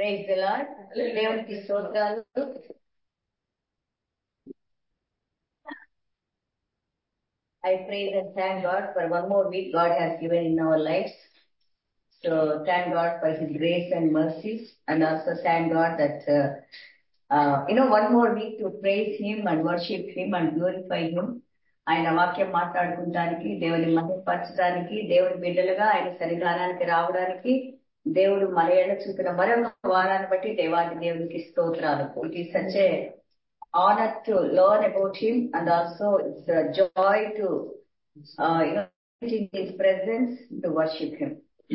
Praise the Lord. దేవునికి స్తోత్రాలు. I praise and thank God for one more week God has given in our lives. So thank God for His grace and mercies, and also thank God that one more week to praise Him and worship Him and glorify Him. ఆయన వాక్యం మాట్లాడుకుంటానికి, దేవుని మహిమపరచడానికి, దేవుని బిడ్డలుగా ఆయన సన్నిధానానికి రావడానికి దేవుడు మన ఏళ్ళ చూపిన మరొక వారాన్ని బట్టి దేవాది దేవునికి స్తోత్రాలు. It is such a honor to learn about Him, and also it's a joy to in His presence to worship Him.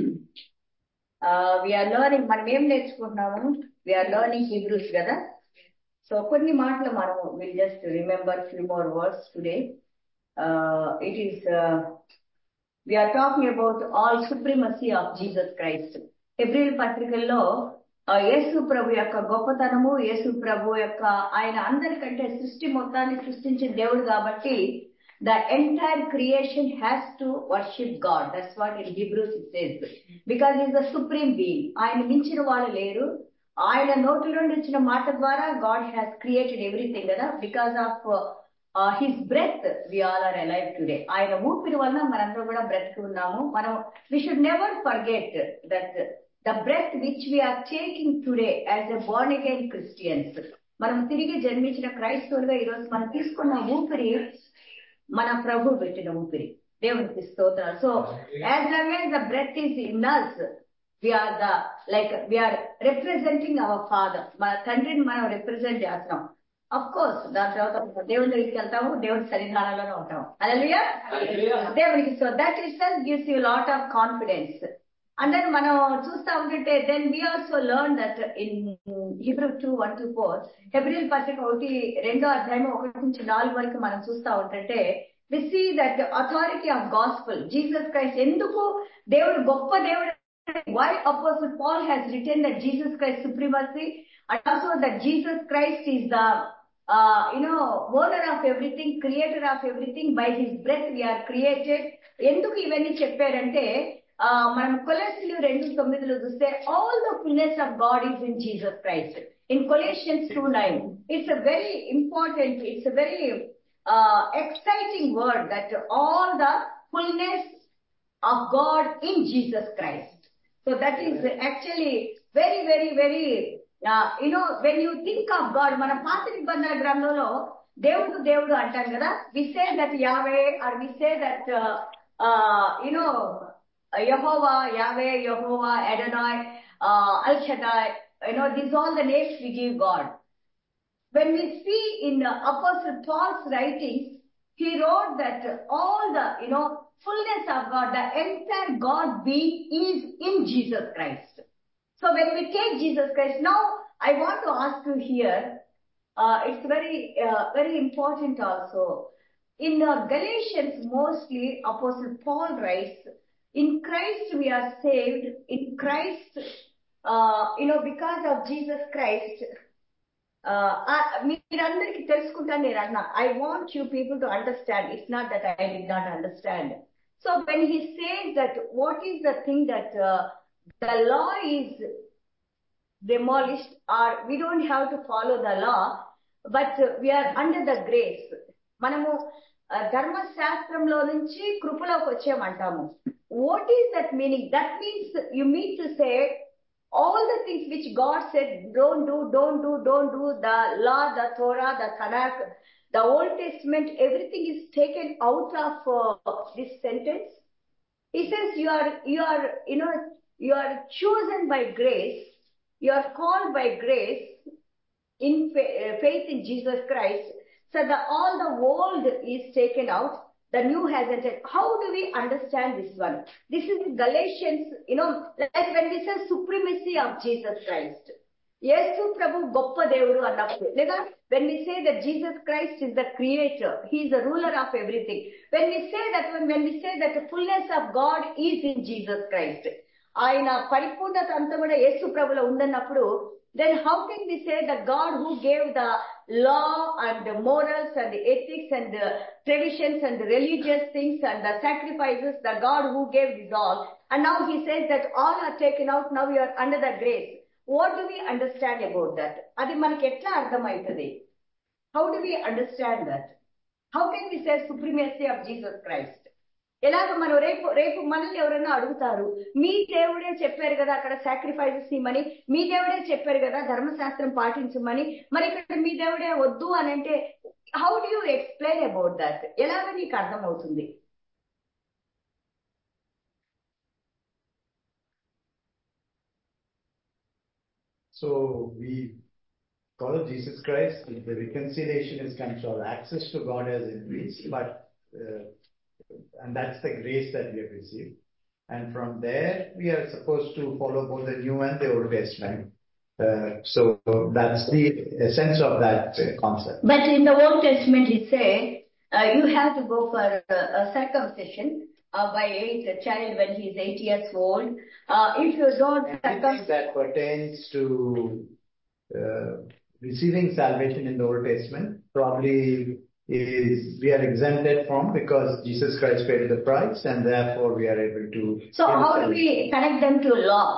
We are learning, మనం ఏం నేర్చుకుంటున్నాము? We are learning Hebrews కదా. సో కొన్ని మాటలు మనం we'll just remember few more words today. It is we are talking about all supremacy of Jesus Christ. హెబ్రీయుల పత్రికల్లో యేసు ప్రభు యొక్క గొప్పతనము, యేసు ప్రభు యొక్క ఆయన అందరికంటే సృష్టి మొత్తాన్ని సృష్టించిన దేవుడు కాబట్టి the entire creation has to worship God. That's what in Hebrews it says. Because He is the supreme being. ఆయన మించిన వాళ్ళు లేరు. ఆయన నోటి నుండి వచ్చిన మాట ద్వారా God has created everything కదా. Because of His breath we all are alive today. ఆయన ఊపిరి వలన మనందరం కూడా బ్రతికి ఉన్నాము. మనం we should never forget that the breath which we are taking today as a born again Christians, మనం తిరిగి జన్మించిన క్రైస్తవులుగా ఈరోజు మనం తీసుకున్న ఊపిరి మన ప్రభు పెట్టిన ఊపిరి. దేవునికి స్తోత్రాలు. So as long as the breath is in us, we are representing our Father. మన తండ్రిని మనం రిప్రజెంట్ చేస్తున్నాం. అఫ్ కోర్స్ దాని తర్వాత దేవుని దగ్గరికి వెళ్తాము, దేవుని సన్నిధానంలోనే ఉంటాము. హల్లెలూయా, దేవునికి. So that itself gives you lot of confidence. And then మనం చూస్తా ఉంటుంటే then we also learn that in Hebrew 2:1-4, హెబ్రీయుల పత్రిక 1:2 వరకు మనం చూస్తా ఉంటుంటే we see that the authority of gospel, Jesus Christ, ఎందుకు దేవుడు గొప్ప దేవుడు, why Apostle Paul has written that Jesus Christ supremacy, and also that Jesus Christ is the owner of everything, creator of everything, by His breath we are created. ఎందుకు ఇవన్నీ చెప్పారంటే మనం కొలెస్సీలు 2:9 చూస్తే all the fullness of God is in Jesus Christ. In Colossians 2:9, it's a very important, it's a very exciting word that all the fullness of God in Jesus Christ. So that is actually very, very, very, when you think of God, మన పాత నిబంధన గ్రంథంలో దేవుడు అంటాం కదా. We say that Yahweh, or we say that Yehovah, Yahweh, Yehovah, Adonai, El Shaddai, these all the names we give God. When we see in Apostle Paul's writings, he wrote that all the, fullness of God, the entire God being is in Jesus Christ. So when we take Jesus Christ, now I want to ask you here, it's very, very important also. In Galatians, mostly Apostle Paul writes, in Christ we are saved. In Christ, because of Jesus Christ, మీరందరికీ తెలుసుకుంటా నేను అన్నా. I want you people to understand. It's not that I did not understand. So when he says that what is the thing that the law is demolished, or we don't have to follow the law, but we are under the grace. మనము ధర్మశాస్త్రంలో నుంచి కృపలోకి వచ్చామంటాము. What is that meaning? That means you mean to say all the things which God said don't do, the law, the Torah, the Tanakh, the Old Testament, everything is taken out of this sentence. He says you are chosen by grace, you are called by grace in faith in Jesus Christ. So all the old is taken out, the new has entered. How do we understand this one? This is Galatians, like when we say supremacy of Jesus Christ. Yesu Prabhu goppa devudu annappudu, ledha when we say that Jesus Christ is the creator, He is the ruler of everything. When we say that the fullness of God is in Jesus Christ, ఆయన పరిపూర్ణత అంతా కూడా యేసు ప్రభులో ఉందన్నప్పుడు, then how can we say that God who gave the law and the morals and the ethics and the traditions and the religious things and the sacrifices, the God who gave this all, and now He says that all are taken out, now you are under the grace. what do we understand about that? Adi manaki etla ardhamaitadi? How do we understand that? How can we say supremacy of Jesus Christ? ఎలాగ మనం రేపు మనల్ని ఎవరైనా అడుగుతారు, మీ దేవుడే చెప్పారు కదా అక్కడ సాక్రిఫైసెస్ ఇవ్వమని, మీ దేవుడే చెప్పారు కదా ధర్మశాస్త్రం పాటించమని, మరి ఇక్కడ మీ దేవుడే వద్దు అని అంటే how do you explain about that? ఎలాగ నీకు అర్థమవుతుంది? So we follow Jesus Christ. The reconciliation is control. Access to God has increased, but and that's the grace that we have received. And from there, we are supposed to follow both the New and the Old Testament. So that's the essence of that concept. But in the Old Testament, he said you have to go for a circumcision by a child when he is 8 years old. If you don't Everything that pertains to receiving salvation in the Old Testament probably we are exempted from, because Jesus Christ paid the price, and therefore we are able to. So how do we connect them to law?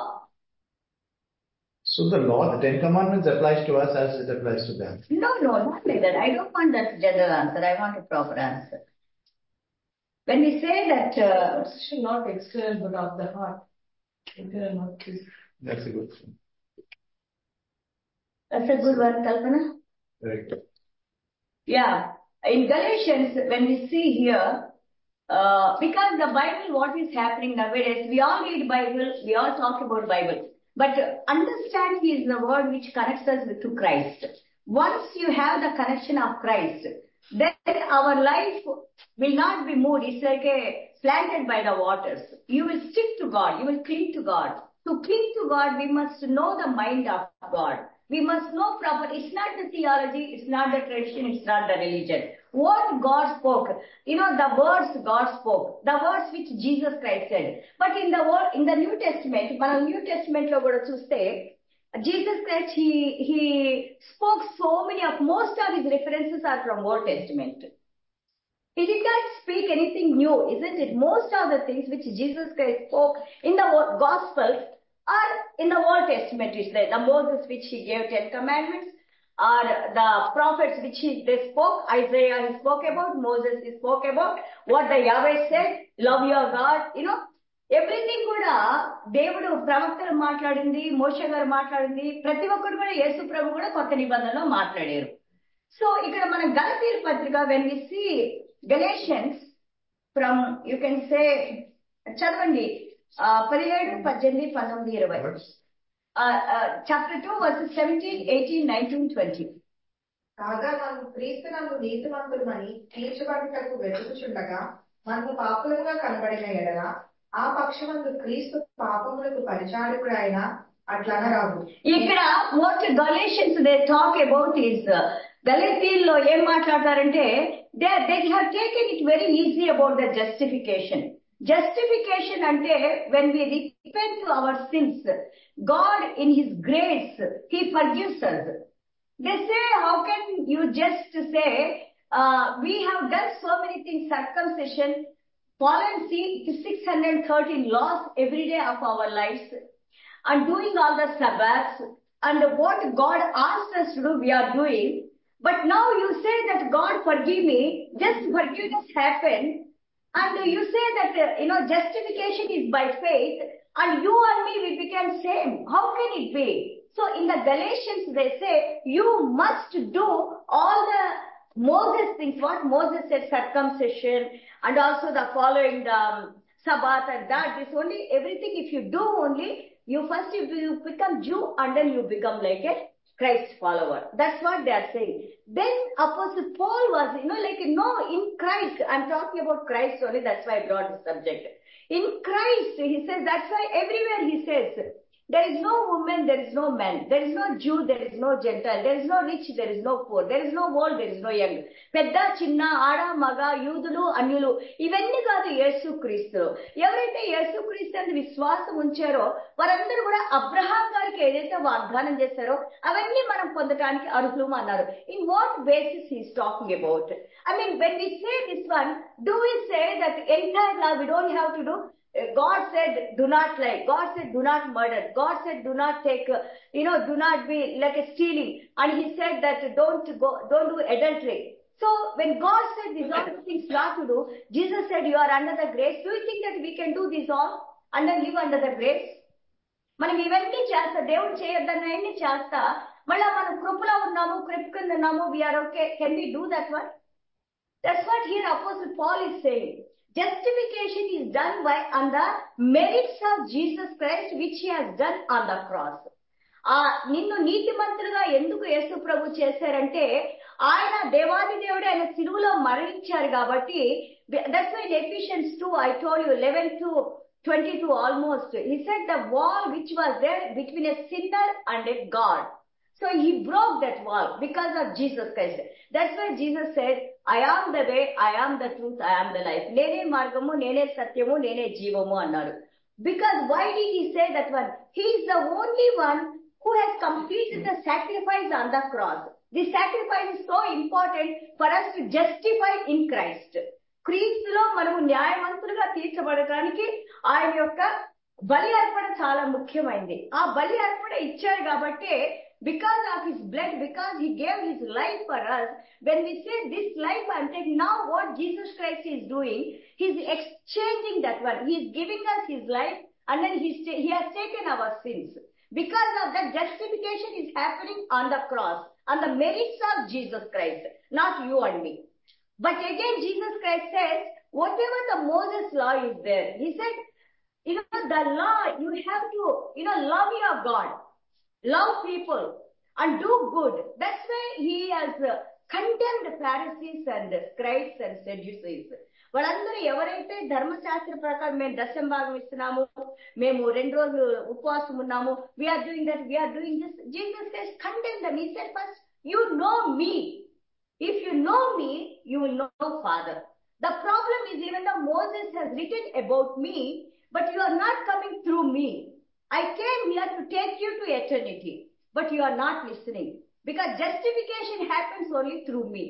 So the law, the 10 Commandments applies to us as it applies to them. No, not like that. I don't want that general answer. I want a proper answer. When we say that should not external but of the heart. Internal. That's a good thing. That's a good one, Kalpana. Very good. Yeah. In Galatians, when we see here, because the Bible, what is happening nowadays, we all read Bible, we all talk about Bible. But understanding is the word which connects us to Christ. Once you have the connection of Christ, then our life will not be moved. It's like planted by the waters. You will stick to God. You will cling to God. To cling to God, we must know the mind of God. We must know proper. It's not the theology. It's not the tradition. It's not the religion. What God spoke. The words God spoke. The words which Jesus Christ said. But in the New Testament, మనం New Testament లో కూడా చూస్తే, Jesus Christ, he spoke so many of, most of his references are from Old Testament. He did not speak anything new, isn't it? Most of the things which Jesus Christ spoke in the Gospels are in the Old Testament. Is there the Moses which he gave 10 commandments, or the prophets which they spoke? Isaiah he spoke about, Moses he spoke about what the Yahweh said, love your God. Everything కూడా దేవుడు ప్రవక్తలు మాట్లాడింది, మోషే గారు మాట్లాడింది, ప్రతి ఒక్కరు కూడా యేసు ప్రభు కూడా కొత్త నిబంధనలో మాట్లాడారు. సో ఇక్కడ మన గలతీయుల పత్రిక, when we see Galatians from, you can say, చదవండి 17, 18, 19, 20. Chapter 2, verses 17, 18, 19, 20. కాగా మనం క్రీస్తునందు నీతిమంతులమని తీర్చబడుటకు వెతుకుచుండగా మనము పాపులుగా కనబడిన ఎడల ఆ పక్షమందు క్రీస్తు పాపములకు పరిచారకుడైన అట్లనరాదు. ఇక్కడ what Galatians they talk about is, గలతీయుల్లో ఏం మాట్లాడతారంటే, they have taken it very easy about the justification. Justification ante when we repent to our sins, God in his grace, he forgives us. They say, how can you just say, we have done so many things, circumcision, fallen 613 laws every day of our lives, and doing all the Sabbaths, and what God asked us to do, we are doing. But now you say that God forgive me, just forgiveness happened, and you say that, justification is by faith, and you and me, we became same. How can it be? So in the Galatians, they say, you must do all the Moses things, what Moses said, circumcision, and also the following the Sabbath and that. This only, everything, if you do only, you first you become Jew, and then you become like a Christ follower. That's what they are saying. Then Apostle Paul was, in Christ, I'm talking about Christ only, that's why I brought the subject. In Christ, he says, that's why everywhere he says, there is no woman, there is no man, there is no Jew, there is no Gentile, there is no rich, there is no poor, there is no old, there is no young. Pedda, chinna, ada, maga, yudulu, anyulu, ఇవన్నీ కాదు యేసుక్రీస్తు. ఎవరైతే యేసుక్రీస్తు విశ్వాసం ఉంచారో వారందరూ కూడా Abraham గారికి ఏదైతే వాగ్దానం చేశారో అవన్నీ మనం పొందడానికి అర్హులు అన్నారు. In what basis he is talking about? I mean, when we say this one, do we say that entire law we don't have to do? God said, do not lie. God said, do not murder. God said, do not take, do not be like a stealing. And he said that don't do adultery. So when God said these all the things not to do, Jesus said, you are under the grace. Do you think that we can do this all and then live under the grace? మనం ఇవన్నీ చేస్తా, దేవుడు చేయొద్దన్నవన్నీ చేస్తా, మళ్ళా మనం కృపలో ఉన్నాము, కృప కింద ఉన్నాము, we are okay. Can we do that one? That's what here Apostle Paul is saying. Justification is done on the merits of Jesus Christ, which he has done on the cross. నిన్ను నీతిమంతులుగా ఎందుకు యేసు ప్రభు చేశారంటే, ఆయన దేవాది దేవుడు, ఆయన సిలువలో మరణించారు కాబట్టి. That's why in Ephesians 2, I told you 11-22 almost, he said the wall which was there between a sinner and a God. So he broke that wall because of Jesus Christ. That's why Jesus said, I am the way, I am the truth, I am the life. Nene margamu, nene satyamu, nene jeevamu annaru. Because why did he say that one? He is the only one who has completed the sacrifice on the cross. This sacrifice is so important for us to justify in Christ. క్రీస్తులో మనము న్యాయవంతులుగా తీర్చబడటానికి ఆయన యొక్క బలి అర్పణ చాలా ముఖ్యమైనది. ఆ బలి అర్పణ ఇచ్చారు కాబట్టి, because of his blood, because he gave his life for us, when we say this life I'm taking, now what Jesus Christ is doing, he's exchanging that one. He's giving us his life and then he has taken our sins. Because of that, justification is happening on the cross, on the merits of Jesus Christ, not you and me. But again, Jesus Christ says, whatever the Moses law is there, he said, the law, you have to, love your God, love people, and do good. That's why he has condemned Pharisees and scribes and Sadducees. వాళ్ళందరూ ఎవరైతే ధర్మశాస్త్ర ప్రకారం మేము దశంభాగం ఇస్తున్నాము, మేము 2 రోజులు ఉపవాసం ఉన్నాము, we are doing that, we are doing this, Jesus Christ condemned them. He said first, you know me. If you know me, you will know Father. The problem is, even though Moses has written about me, but you are not coming through me. I came here to take you to eternity, but you are not listening. Because justification happens only through me.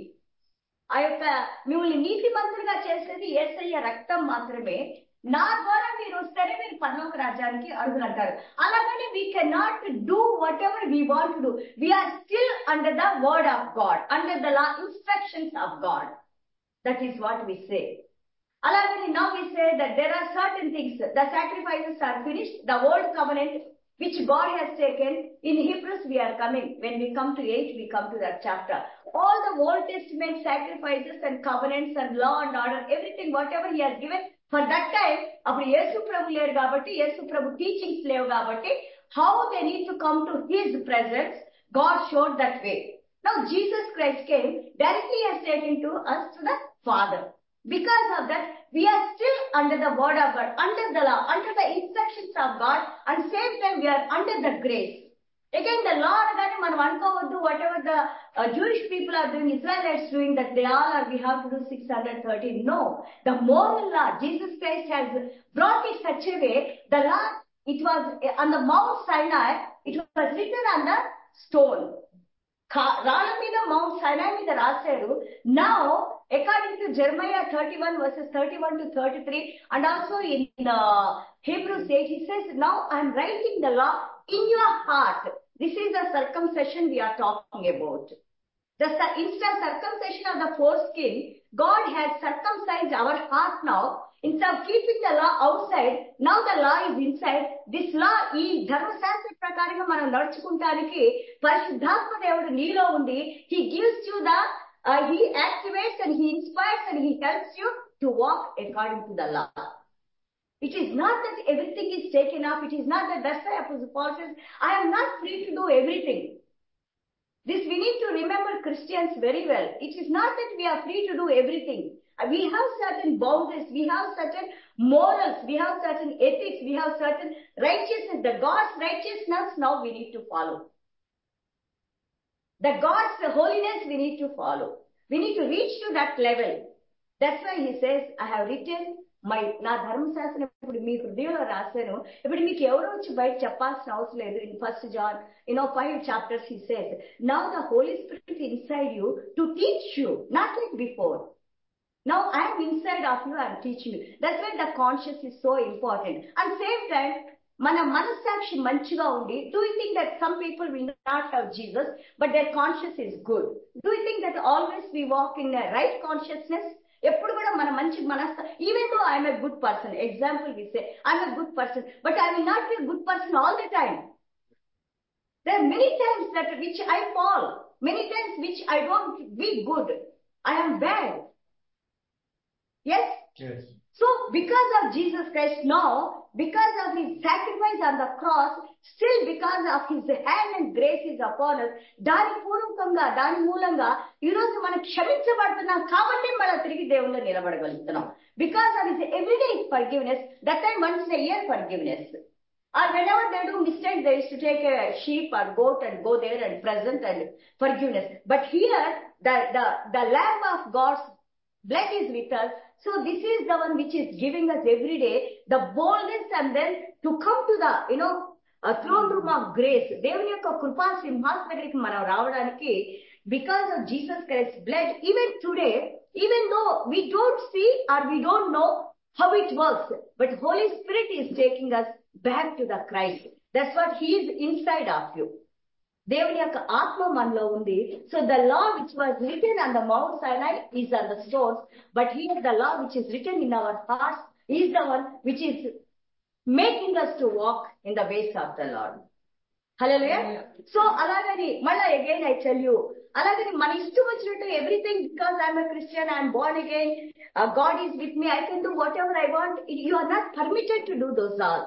ఆ యొక్క మిమ్మల్ని నీతిమంతులుగా చేసేది యేసయ్య రక్తం మాత్రమే. నా ద్వారా మీరు వస్తేనే మీరు పరలోక రాజ్యానికి అర్హులంటారు. అలాగని we cannot do whatever we want to do. We are still under the word of God, under the law, instructions of God. That is what we say. Alagani now we say that there are certain things. The sacrifices are finished. The old covenant which God has taken. In Hebrews we are coming. When we come to 8, we come to that chapter. All the Old Testament sacrifices and covenants and law and order, everything, whatever he has given for that time, appudu Yesu Prabhu leru kabatti, Yesu Prabhu teachings levu kabatti, how they need to come to his presence, God showed that way. Now Jesus Christ came, directly has taken to us to the Father. Because of that, we are still under the word of God, under the law, under the instructions of God, and same time we are under the grace. Again, the law anagane manam anukovoddu, whatever the Jewish people are doing, Israelites doing, that they all are, we have to do 613. No, the moral law, Jesus Christ has brought it such a way. The law, it was on the Mount Sinai, it was written on the stone. రాళ్ళ మీద mount సైనాయి మీద రాశారు. Now, according to Jeremiah 31 verses 31 to 33, and also in Hebrews 8, he says, now I am writing the law in your heart. This is the circumcision we are talking about. The instant circumcision of the foreskin, God has circumcised our heart now. Instead of keeping the law outside, now the law is inside. This law, ఈ ధర్మశాస్త్ర ప్రకారంగా మనం నడుచుకుంటానికి పరిశుద్ధాత్మ దేవుడు నీలో ఉండి, he gives you the, he activates and he inspires and he helps you to walk according to the law. It is not that everything is taken off. It is not that. That's why Apostle Paul says, I am not free to do everything. This we need to remember, Christians, very well. It is not that we are free to do everything. We have certain boundaries, we have certain morals, we have certain ethics, we have certain righteousness. The God's righteousness now we need to follow. The God's holiness we need to follow. We need to reach to that level. That's why he says, I have written my, నా ధర్మశాస్త్రం ఇప్పుడు మీ హృదయంలో రాశాను. ఇప్పుడు మీకు ఎవరో వచ్చి బయట చెప్పాల్సిన అవసరం లేదు. In 1 John, 5 chapters he says, now the Holy Spirit inside you to teach you, not like before. Now I am inside of you, I am teaching you. That's why the conscience is so important. And same time, మన మనస్సాక్షి మంచిగా ఉండి, do you think that some people will not have Jesus, but their conscience is good? Do you think that always we walk in a right consciousness? ఎప్పుడు కూడా మన మంచి మనస్సు, even though I am a good person, example we say, I am a good person, but I will not be a good person all the time. There are many times that which I fall, many times which I don't be good. I am bad. Yes? Yes. So, because of Jesus Christ now, because of his sacrifice on the cross, still because of his hand and grace is upon us, దాని పూర్వకంగా, దాని మూలంగా ఈరోజు మనం క్షమించబడుతున్నాం కాబట్టి మనం తిరిగి దేవుళ్ళు నిలబడగలుగుతున్నాం. Because of his everyday forgiveness, that time once in a year forgiveness. Or whenever they do mistake, they used to take a sheep or goat and go there and present and forgiveness. But here, the Lamb of God's blood is with us. So this is the one which is giving us every day the boldness and then to come to the, throne room of grace. దేవుని యొక్క కృపా సింహాసనం దగ్గరికి మనం రావడానికి, because of Jesus Christ's blood, even today, even though we don't see or we don't know how it works, but Holy Spirit is taking us back to the Christ. That's what he is inside of you. దేవుని యొక్క ఆత్మ మనలో ఉంది. So the law which was written on the Mount Sinai is on the stones, but here the law which is written in our hearts is the one which is making us to walk in the ways of the Lord. Hallelujah. So alagani malla again I tell you, alagani మన ఇష్టం వచ్చినట్టు everything, because I am a Christian, I am born again, God is with me, I can do whatever I want. You are not permitted to do those all.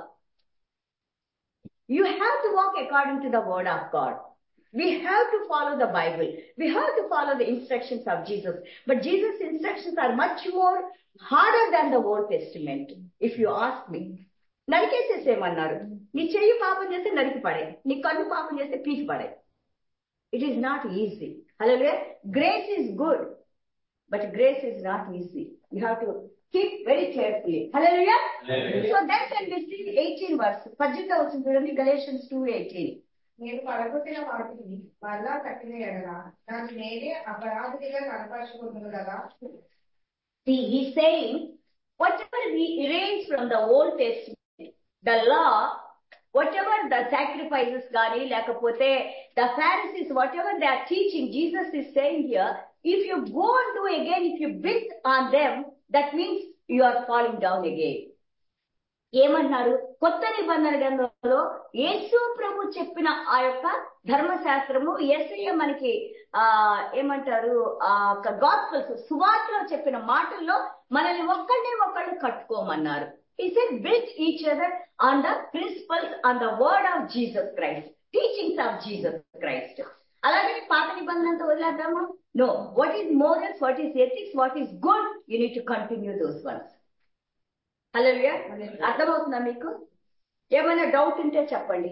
You have to walk according to the word of God. We have to follow the Bible. We have to follow the instructions of Jesus. But Jesus' instructions are much more harder than the Old Testament, if you ask me. నరికేసేసేమన్నారు. నీ చెయ్యి పాపం చేస్తే నరికి పడే, నీ కన్ను పాపం చేస్తే పీకి పడే. It is not easy. Hallelujah. Grace is good, but grace is not easy. You have to keep very carefully. Hallelujah. So then when we see 18 verse, 18వ వచనం చూడండి, Galatians 2:18. నేను పడగొట్టిన వాటిని మళ్ళా కట్టిన ఎడల నన్ను నేనే అపరాధిగా కనపరుచుకుంటును కదా. See, he's saying, whatever we erase from the Old Testament, the law, whatever the sacrifices gani, lekapothe the Pharisees, whatever they are teaching, Jesus is saying here, if you go and do again, if you build on them, that means you are falling down again. ఏమన్నారు? కొత్త నిబంధన గ్రంథంలో యేసు ప్రభు చెప్పిన ఆ యొక్క ధర్మశాస్త్రము, యేసయ్య మనకి ఏమంటారు, గాస్పెల్స్ సువార్తలో చెప్పిన మాటల్లో మనల్ని ఒకళ్ళు కట్టుకోమన్నారు. He said build each other on the principles, on the word of Jesus Christ, teachings of Jesus Christ. అలాగే పాత నిబంధనతో వదిలేద్దామా? No. What is morals, what is ethics, what is good, you need to continue those ones. హల్లెలూయా. అర్థమవుతుందా మీకు? ఏమైనా doubt ఉంటే చెప్పండి.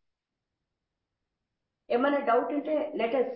ఏమైనా doubt ఉంటే letters,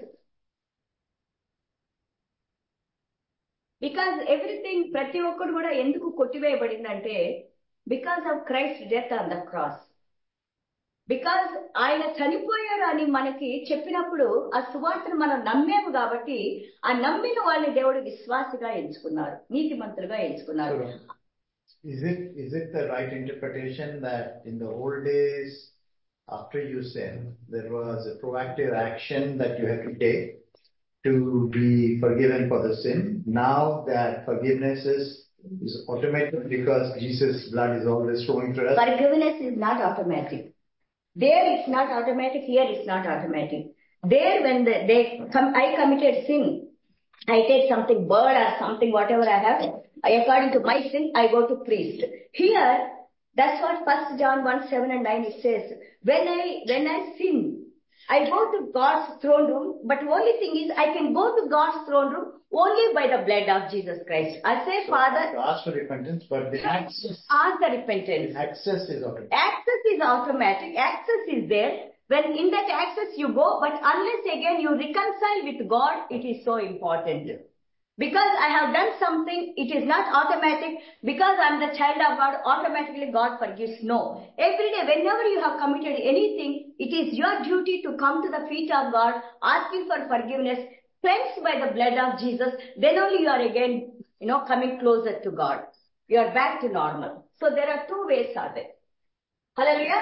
because everything, ప్రతి ఒక్కరు కూడా ఎందుకు కొట్టివేయబడిందంటే because of Christ death on the cross. Because ఆయన చనిపోయాడు అని మనకి చెప్పినప్పుడు ఆ సువార్తను మనం నమ్మాము కాబట్టి ఆ నమ్మిన వాళ్ళని దేవుడు విశ్వాసిగా ఎంచుకున్నారు, నీతిమంతులుగా ఎంచుకున్నారు. Is it the right interpretation that in the old days, after you sin, there was a proactive action that you had to take to be forgiven for the sin? Now that forgiveness is automatic because Jesus' blood is always flowing through us? Forgiveness is not automatic. There it's not automatic, here it's not automatic. There when I committed sin, I take something bird or something, whatever I have, according to my sin, I go to priest. Here, that's what 1 John 1:7-9 it says. When I sin, I go to God's throne room, but only thing is I can go to God's throne room only by the blood of Jesus Christ. I say, so Father, ask for repentance, but the access, ask the repentance. The access is automatic. Access is automatic. Access is there. When in that access you go, but unless again you reconcile with God, it is so important. Because I have done something, it is not automatic. Because I am the child of God, automatically God forgives. No. Every day, whenever you have committed anything, it is your duty to come to the feet of God, asking for forgiveness, cleansed by the blood of Jesus. Then only you are again coming closer to God. You are back to normal. So there are two ways are there. Hallelujah.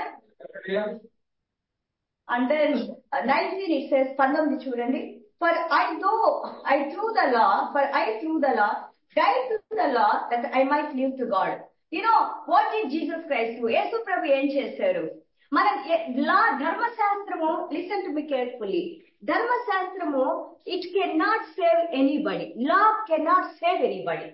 And then 19 it says, 19 చూడండి, for I through the law, died to the law that I might live to God. What did Jesus Christ do? యేసు ప్రభు ఏం చేశారు? మన ధర్మశాస్త్రము, listen to me carefully, ధర్మశాస్త్రము it can not save anybody. Law can not save anybody.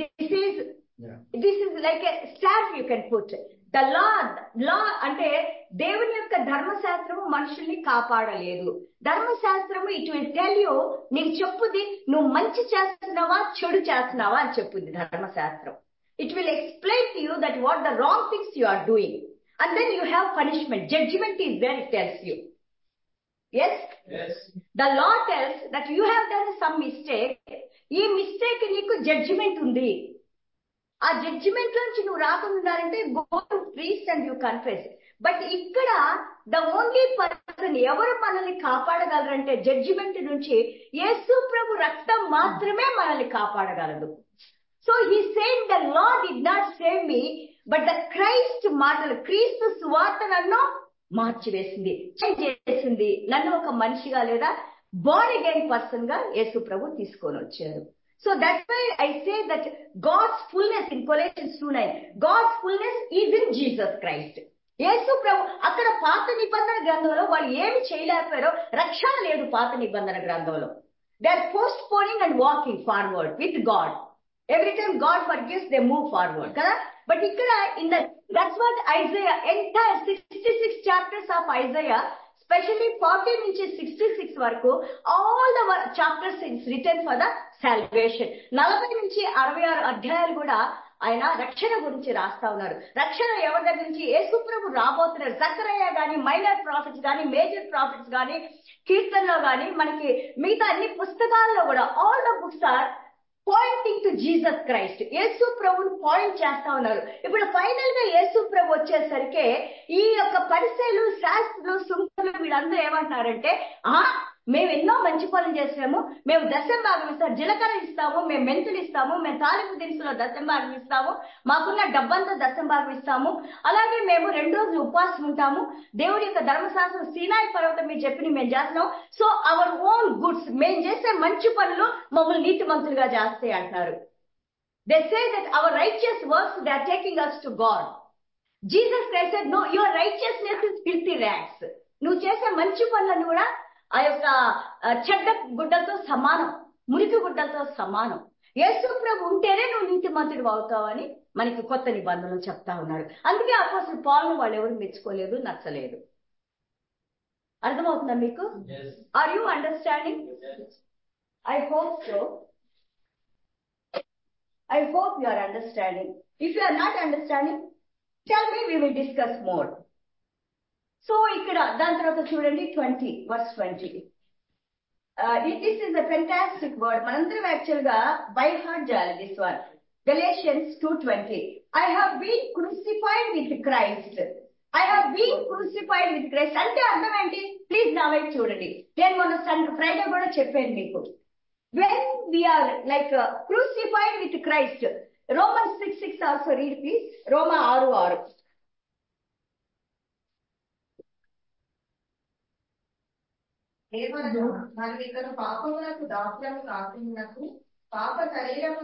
This is like a stamp you can put. The law అంటే దేవుని యొక్క ధర్మశాస్త్రము మనుషుల్ని కాపాడలేదు. ధర్మశాస్త్రము ఇట్ విల్ టెల్ యూ, నీకు చెప్పుది నువ్వు మంచి చేస్తున్నావా చెడు చేస్తున్నావా అని చెప్పుద్ది ధర్మశాస్త్రం. It will explain to you that what the wrong things you are doing. And then you have punishment. Judgment is there, it tells you. Yes? Yes. The law tells that you have done some mistake. ఈ mistake నీకు judgement ఉంది. ఆ judgement నుంచి నువ్వు రాకుండా go to priest and you confess. But ఇక్కడ the only person ఎవరు మనల్ని కాపాడగలరంటే జడ్జిమెంట్ నుంచి యేసు ప్రభు రక్తం మాత్రమే మనల్ని కాపాడగలదు. So he's saying the law did not save me, but the Christ మాటలు, క్రీస్తు సువార్త నన్ను మార్చివేసింది, చేసింది. నన్ను ఒక మనిషిగా లేదా born again పర్సన్ గా యేసు ప్రభు తీసుకొని వచ్చారు. So that's why I say that God's fullness in Colossians 2:9, God's fullness is in Jesus Christ. యేసు ప్రభు అక్కడ పాత నిబంధన గ్రంథంలో వాళ్ళు ఏమి చేయలేకపోయారో, రక్షణ లేదు పాత నిబంధన గ్రంథంలో. They are postponing and walking forward with God. Every time God forgives, they move forward. Kada? But ikkada that's what Isaiah, entire 66 chapters of Isaiah, especially 40 నుంచి 66 వరకు, all the chapters is written for the salvation. 40 నుంచి 66 అధ్యాయాలు కూడా ఆయన రక్షణ గురించి రాస్తా ఉన్నారు. రక్షణ ఎవరి దగ్గర నుంచి? యేసు ప్రభు రాబోతున్నారు. జకరియా గాని, మైనర్ ప్రాఫిట్స్ గాని, మేజర్ ప్రాఫిట్స్ గాని, కీర్తనలో గాని, మనకి మిగతా అన్ని పుస్తకాల్లో కూడా all the books are pointing to Jesus Christ. యేసు ప్రభుని పాయింట్ చేస్తా ఉన్నారు. ఇప్పుడు ఫైనల్ గా యేసు ప్రభు వచ్చేసరికి ఈ యొక్క పరిసయ్యులు, శాస్త్రులు, సుంకరులు వీళ్ళందరూ ఏమంటున్నారంటే, మేము ఎన్నో మంచి పనులు చేసాము, మేము దశంభాగం ఇస్తాము, జీలకర్ర ఇస్తాము, మేము మెంతులు ఇస్తాము, మేము తాలింపు దినుసులో దశంభాగం ఇస్తాము, మాకున్న డబ్బంతా దశంభాగం ఇస్తాము, అలాగే మేము 2 రోజులు ఉపవాసం ఉంటాము, దేవుడి యొక్క ధర్మశాస్త్రం సీనాయి పర్వతం మీరు చెప్పిన మేము చేస్తున్నాం. సో అవర్ ఓన్ గుడ్స్, మేము చేసే మంచి పనులు మమ్మల్ని నీతిమంతులుగా చేస్తాయి అంటున్నారు. They say that our righteous works, they are taking us to God. Jesus Christ said, no, your righteousness is filthy rags. నువ్వు చేసే మంచి పనులను కూడా ఆ యొక్క చెడ్డ గుడ్డలతో సమానం, మురికి గుడ్డలతో సమానం. యేసు ప్రభు ఉంటేనే నువ్వు నీతిమంతుడు అవుతావని మనకి కొత్త నిబంధనలు చెప్తా ఉన్నారు. అందుకే అపోస్తలుడు పౌలును వాళ్ళు ఎవరు మెచ్చుకోలేదు, నచ్చలేదు. అర్థమవుతుందా మీకు? Are you understanding? I hope so. I hope you are understanding. If you are not understanding, tell me, we will discuss more. So ఇక్కడ దాని తర్వాత చూడండి 20 verse 20. This is a fantastic word. మనందరం యాక్చువల్ గా బై హార్ట్ చేయాలి this one. Galatians 2:20. I have been crucified with Christ. I have been crucified with Christ. అంటే అర్థం ఏంటి? ప్లీజ్ నా వైపు చూడండి. నేను మొన్న ఫ్రైడే కూడా చెప్పాను మీకు. When we are like crucified with Christ. Romans 6:6 also read please. Roma 6:6. మనం ఇక్కడ పాపములకు దాస్యము కాకున్నట్టు, పాప శరీరము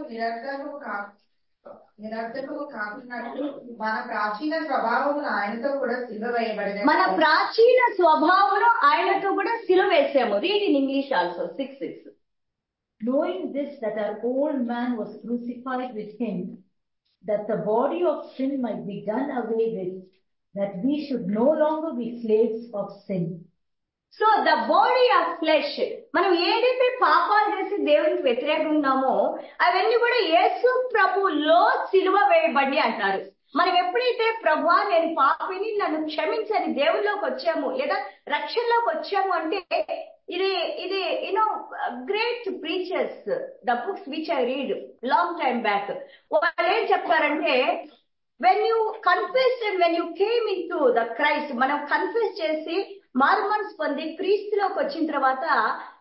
నిరర్ధకము కాకున్నట్టు, మన ప్రాచీన స్వభావమును ఆయనతో కూడా సిలువ వేయబడిన, మన ప్రాచీన స్వభావమును ఆయనతో కూడా సిలువ వేసాము. Read in English also 6:6. Knowing this, that our old man was crucified with him, that the body of sin might be done away with, that we should no longer be slaves of sin. So the body of flesh, మనం ఏదైతే పాపాలు చేసి దేవునికి వ్యతిరేకంగా ఉన్నామో అవన్నీ కూడా యేసు ప్రభులో సిలువ వేయబడి అంటారు. మనం ఎప్పుడైతే ప్రభువా నేను పాపిని, నన్ను క్షమించని దేవుల్లోకి వచ్చాము లేదా రక్షణలోకి వచ్చాము అంటే ఇది great preachers, the books which I read long time back, వాళ్ళు ఏం చెప్తారంటే, when you confessed and when you came into the Christ, మనం కన్ఫెస్ చేసి మారుమనసు పొంది క్రీస్తులోకి వచ్చిన తర్వాత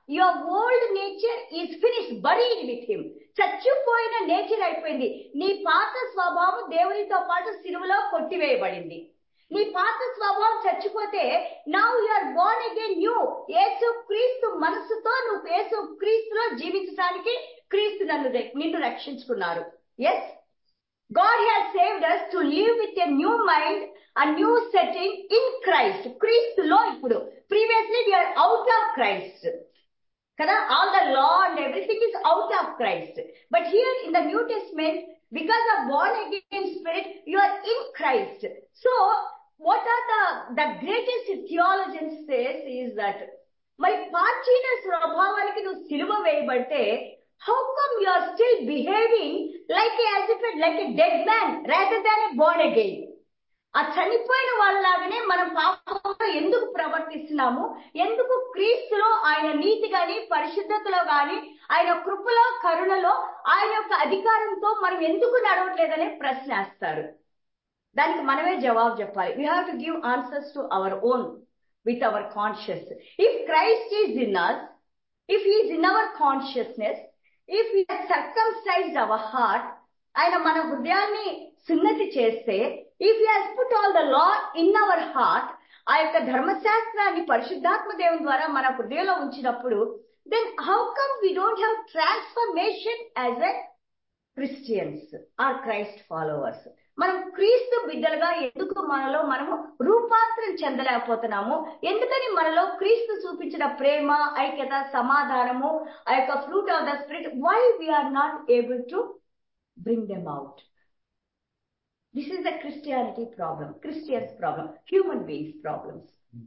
your old nature is finish buried with him. చచ్చిపోయిన నేచర్ అయిపోయింది. నీ పాత స్వభావం దేవునితో పాటు సిలువలో కొట్టివేయబడింది. నీ పాత స్వభావం చచ్చిపోతే now you are born again new. యేసు క్రీస్తు మనసుతో నువ్వు యేసు క్రీస్తులో జీవించడానికి క్రీస్తు నిన్ను రక్షించుకున్నారు. Yes, God has saved us to live with a new mind, a new setting in Christ. Christ lo ippudu. Previously we are out of Christ. Kada, all the law and everything is out of Christ. But here in the New Testament, because of born again spirit, you are in Christ. So, what are the greatest theologians says is that, మరి ప్రాచీన స్వభావానికి నువ్వు సిలువ వేయబడితే, how come you are still behaving like a dead man rather than a born again? ఆ చనిపోయిన వాళ్ళలాగానే మనం పాపంలో ఎందుకు ప్రవర్తిస్తున్నాము? ఎందుకు క్రీస్తులో ఆయన నీతి గాని పరిశుద్ధతలో గాని ఆయన కృపలో కరుణలో ఆయన యొక్క అధికారంతో మనం ఎందుకు నడవట్లేదనే ప్రశ్న వేస్తారు. దానికి మనమే జవాబు చెప్పాలి. We have to give answers to our own with our conscience. If Christ is in us, if he is in our consciousness, if he has circumcised our heart, ఆయన మన హృదయాన్ని సున్నతి చేస్తే, if he has put all the law in our heart, ఆ యొక్క ధర్మశాస్త్రాన్ని పరిశుద్ధాత్మ దేవుని ద్వారా మన హృదయంలో ఉంచినప్పుడు, then how come we don't have transformation as a Christians or Christ followers? మనం క్రీస్తు బిడ్డలుగా ఎందుకు మనలో మనము రూపాంతరం చెందలేకపోతున్నాము? ఎందుకని మనలో క్రీస్తు చూపించిన ప్రేమ, ఐక్యత, సమాధానము, ఆ యొక్క fruit of the spirit, why we are not able to bring them out? This is the Christianity problem, Christians problem, human beings problems.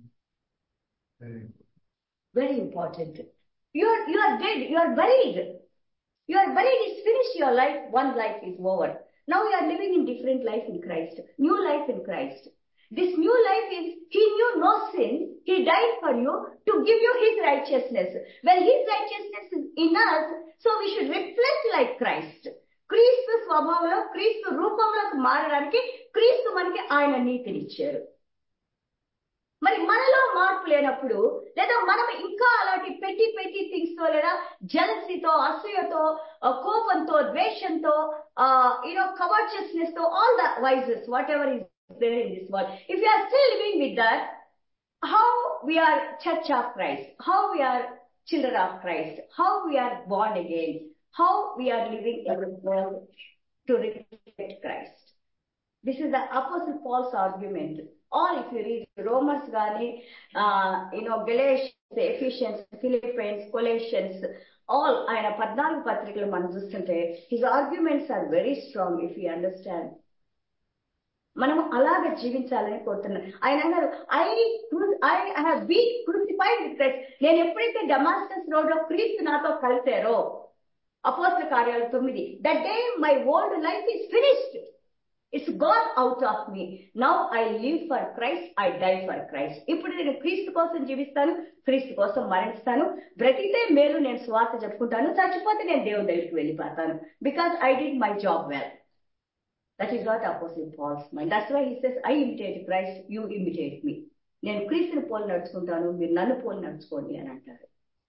Very important. You are dead, you are buried. You are buried, it's finished your life, one life is over. Now you are living in different life in Christ, new life in Christ. This new life is, he knew no sin, he died for you to give you his righteousness. When his righteousness is in us, so we should reflect like Christ. క్రీస్తు స్వభావంలో క్రీస్తు రూపంలోకి మారడానికి క్రీస్తు మనకి ఆయన నీతినిచ్చారు. మరి మనలో మార్పు లేనప్పుడు, లేదా మనం ఇంకా అలాంటి పెట్టి థింగ్స్ తో, లేదా జలసీతో, అసూయతో, కోపంతో, ద్వేషంతో, covetousness తో, all the vices, whatever is there in this world, if we are still living with that, how we are church of Christ, how we are children of Christ, how we are born again, how we are living in the world to reflect Christ. This is the Apostle Paul's argument. All if you read Romans gaani, Galatians, Ephesians, Philippians, Colossians, all ayana 14 patrikalu manam chustunte, his arguments are very strong if you understand. మనము అలాగే జీవించాలని కోరుతున్నాను. ఆయన అన్నారు, I have been crucified with Christ. నేను ఎప్పుడైతే Damascus road లో క్రీస్తు నాతో కలిసారో, అపోస్తల కార్యాలు 9, that day my old life is finished. It's gone out of me. Now I live for Christ, I die for Christ. ఇప్పుడు నేను క్రీస్తు కోసం జీవిస్తాను, క్రీస్తు కోసం మరణిస్తాను. బ్రతికితే మేలు, నేను స్వార్థ చెప్పుకుంటాను. చచ్చిపోతే నేను దేవుని దగ్గరికి వెళ్ళిపోతాను. Because I did my job well. That is what Apostle Paul's mind. That's why he says, I imitate Christ, you imitate me. నేను క్రీస్తుని పోలి నడుచుకుంటాను, మీరు నన్ను పోలి నడుచుకోండి అని అంటారు.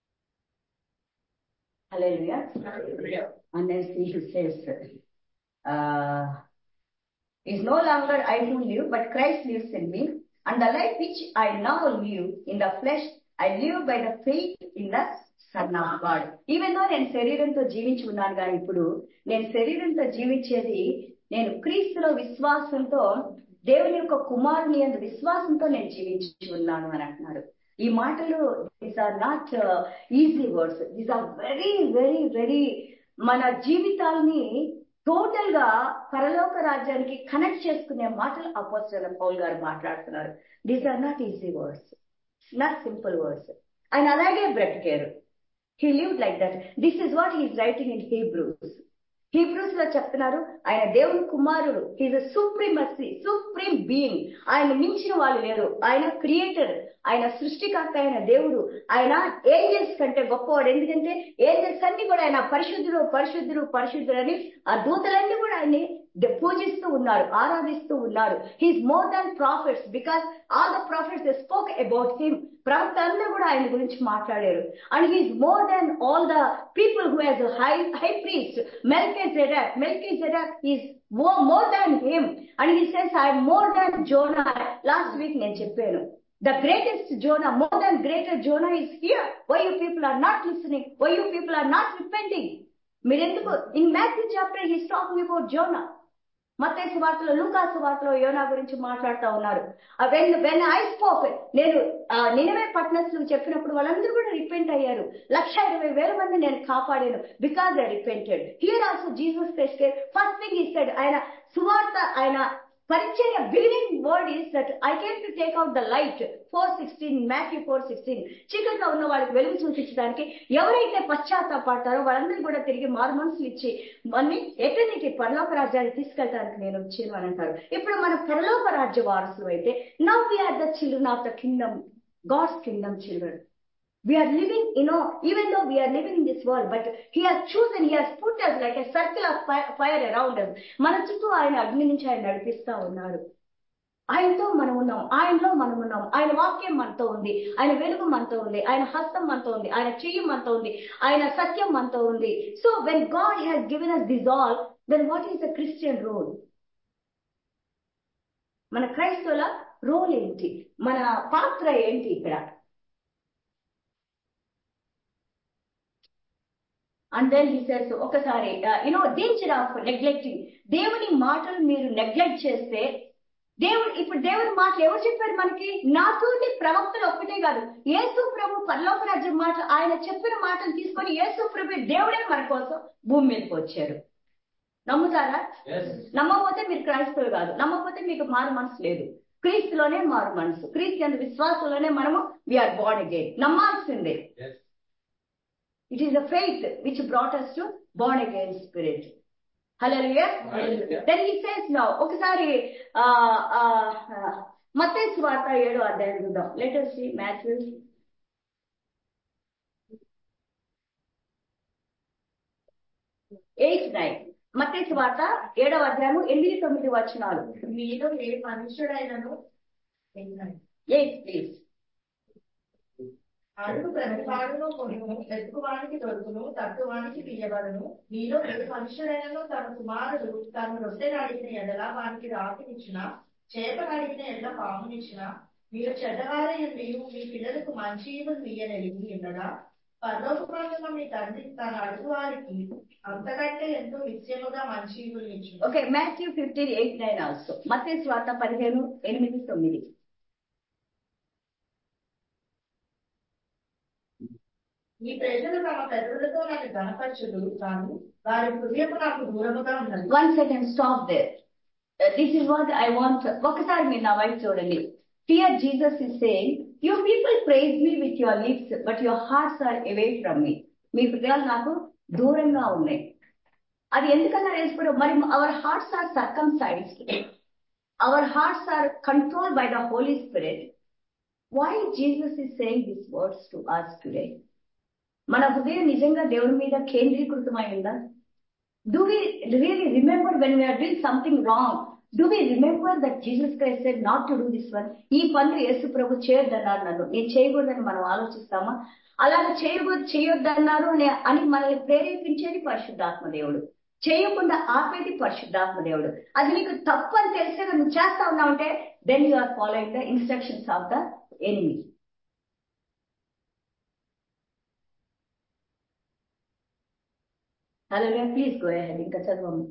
Hallelujah. And then he says, is no longer I who live, but Christ lives in me. And the life which I now live in the flesh, I live by the faith in the Son of God. Even though నేను శరీరంతో జీవించి ఉన్నాను కానీ, ఇప్పుడు నేను శరీరంతో జీవించేది నేను క్రీస్తులో విశ్వాసంతో, దేవుని యొక్క కుమారుని యందు విశ్వాసంతో నేను జీవించి ఉన్నాను అని అంటున్నారు. ఈ మాటలు, these are not easy words, these are very very very మన జీవితాల్ని టోటల్ గా పరలోక రాజ్యానికి కనెక్ట్ చేసుకునే మాటలు అపోస్తలుడైన పౌలు గారు మాట్లాడుతున్నారు. These are not easy words, not simple words. ఆయన అలాగే బ్రతికారు. He lived like that. This is what he is writing in Hebrews లో చెప్తున్నారు, ఆయన దేవుని కుమారుడు, he's a supremacy, supreme being. ఆయన మించిన వాళ్ళు లేరు. ఆయన క్రియేటర్, ఆయన సృష్టికర్త, ఆయన దేవుడు. ఆయన ఏంజల్స్ కంటే గొప్పవాడు. ఎందుకంటే ఏంజల్స్ అన్ని కూడా ఆయన పరిశుద్ధుడు పరిశుద్ధుడు పరిశుద్ధుడు అని, ఆ దూతలన్నీ కూడా ఆయన్ని పూజిస్తూ ఉన్నారు, ఆరాధిస్తూ ఉన్నారు. He is more than prophets because all the prophets they spoke about him. ప్రవక్త అందరూ కూడా ఆయన గురించి మాట్లాడారు. And he is more than all the people who has high priest Melchizedek is more than him. And he says I more than Jonah. Last week నేను చెప్పాను, the greatest Jonah, more than greater Jonah is here. Why you people are not listening? Why you people are not repenting? మీరెందుకు? In Matthew chapter he is talking about Jonah. మత్తయి సువార్తలో, లూకా సువార్తలో యోనా గురించి మాట్లాడుతూ ఉన్నారు. When I spoke, నేను నినవే పట్టణస్తులకు చెప్పినప్పుడు వాళ్ళందరూ కూడా రిపెంట్ అయ్యారు. 1,20,000 మంది నేను కాపాడాను because I repented. Here also Jesus Christ first thing he said, ఆయన సువార్త, ఆయన పరిచయ beginning word is that I came to take out the light. 4:16 Matthew 4:16 చీకట్లో ఉన్న వాళ్ళకి వెలుగు చూపించడానికి ఎవరైతే పశ్చాత్తాపడతారో వాళ్ళందరూ కూడా తిరిగి మారు మనసులు ఇచ్చి మళ్ళీ ఎటర్నిటీ పరలోక రాజ్యాన్ని తీసుకెళ్ళడానికి నేను వచ్చాను అని అంటారు. ఇప్పుడు మన పరలోక రాజ్య వారసులు అయితే now we are the children of the kingdom, God's kingdom children. We are living, even though we are living in this world, but He has chosen, He has put us like a circle of fire around us. మన చుట్టూ ఆయన అగ్ని నుంచి ఆయన నడిపిస్తా ఉన్నారు. ఆయనతో మనం ఉన్నాం, ఆయనలో మనం ఉన్నాం. ఆయన వాక్యం మనతో ఉంది, ఆయన వెలుగు మనతో ఉంది, ఆయన హస్తం మనతో ఉంది, ఆయన చెయ్యి మనతో ఉంది, ఆయన సత్యం మనతో ఉంది. So when God has given us this all, then what is the Christian role? మన క్రైస్తవుల రోల్ ఏంటి? మన పాత్ర ఏంటి ఇక్కడ? అండ్ దెన్ హీ సేస్, ఒకసారి డేంజర్ ఆఫ్ నెగ్లెక్టింగ్. దేవుని మాటలు మీరు నెగ్లెక్ట్ చేస్తే, ఇప్పుడు దేవుని మాటలు ఎవరు చెప్పారు మనకి? నాతోటి ప్రవక్తలు ఒక్కటే కాదు, యేసు ప్రభు పరలోక రాజ్యం మాటలు, ఆయన చెప్పిన మాటలు తీసుకొని యేసు ప్రభు దేవుడే మన కోసం భూమి మీదకి వచ్చారు. నమ్ముతారా? నమ్మకపోతే మీరు క్రైస్తవులు కాదు. నమ్మకపోతే మీకు మారు మనసు లేదు. క్రీస్తులోనే మారు మనసు, క్రీస్తు విశ్వాసంలోనే మనము వీఆర్ బోర్న్ అగైన్. నమ్మాల్సిందే. It is a faith which brought us to born again spirit. Hallelujah. Then he says now, ఒకసారి మత్తయి సువార్త 7వ అధ్యాయం చూద్దాం. Let us see Matthew 8:9. మత్తయి సువార్త 7వ అధ్యాయము 8-9 వచనాలు. మీలో ఏ మనుష్యుడైనను 8 please. అడుగు ప్రతివాడును కొనును, వెతుకువానికి దొరుకును, తట్టువానికి తీయబడును. మీలో ఏ మనుష్యుడైనను తన కుమారుడు తను రొట్టెను అడిగిన ఎడల వానికి రాతినిచ్చిన, చేపను అడిగిన ఎడల పామునిచ్చిన, మీరు చెడ్డవారై ఉండి మీ పిల్లలకు మంచి ఈవులు ఇయ్యనెరిగి ఉండగా పరలోకమందున్న మీ తండ్రి తన అడుగు వారికి అంతకంటే ఎంతో నిశ్చయముగా మంచి ఈవులు ఇచ్చును. ఓకే, మాథ్యూ 15:8-9 ఆల్సో. మత్తయి సువార్త 15:8-9. ఈ ప్రజలు తమ పెదవులతో నన్ను ఘనపరచుదు కానీ వారి హృదయము నాకు దూరముగా ఉన్నది. One second, stop there. This is what I want. ఒకసారి మీరు నా వైపు చూడండి. Here Jesus is saying, you people praise me with your lips, but your hearts are away from me. మీ హృదయాలు నాకు దూరంగా ఉన్నాయి. అది ఎందుకన్నా వేసుకోవడం? మరి our hearts are circumcised. Our hearts are controlled by the Holy Spirit. Why Jesus is saying these words to us today? మన హృదయం నిజంగా దేవుని మీద కేంద్రీకృతమై ఉందా? Do we really remember when we are doing something wrong? Do we remember that Jesus Christ said not to do this one? ఈ పనులు యేసు ప్రభు చేయొద్దన్నారు, నన్ను నేను చేయకూడదని మనం ఆలోచిస్తామా? అలాగే చేయొద్దన్నారు అని మనల్ని ప్రేరేపించేది పరిశుద్ధాత్మ దేవుడు, చేయకుండా ఆపేది పరిశుద్ధాత్మ దేవుడు. అది నీకు తప్పు అని తెలిసేది నువ్వు చేస్తా ఉన్నావంటే then you are following the instructions of the enemy. Hallelujah. Please go ahead. ఇంకా చదవము.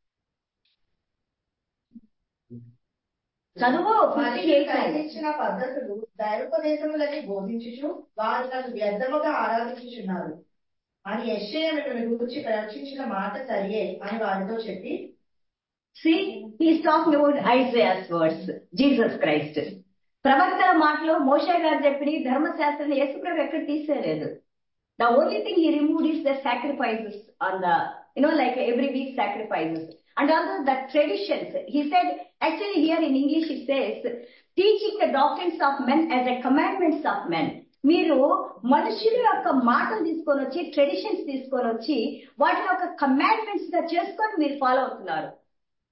కలిగించిన పద్ధతులు దైవోపదేశములని బోధించుచు వారు నన్ను వ్యర్థముగా ఆరాధించుచున్నారు అని యెషయా మిమ్మల్ని గురించి ప్రవచించిన మాట సరియే అని వారితో చెప్పి. See, he is talking about Isaiah's words, Jesus Christ. ప్రవక్తల మాటలో మోషే గారు చెప్పిన ధర్మశాస్త్రాన్ని యేసుప్రభు ఎక్కడ తీసేయలేదు. The only thing he removed is the sacrifices on the, like every week sacrifices. And also the traditions. He said, actually here in English it says, teaching the doctrines of men as the commandments of men. మీరు మనుషుల యొక్క మాటలు తీసుకొని వచ్చి, traditions తీసుకొని వచ్చి వాటిని ఒక కమాండ్మెంట్స్ గా చేసుకొని మీరు ఫాలో అవుతున్నారు.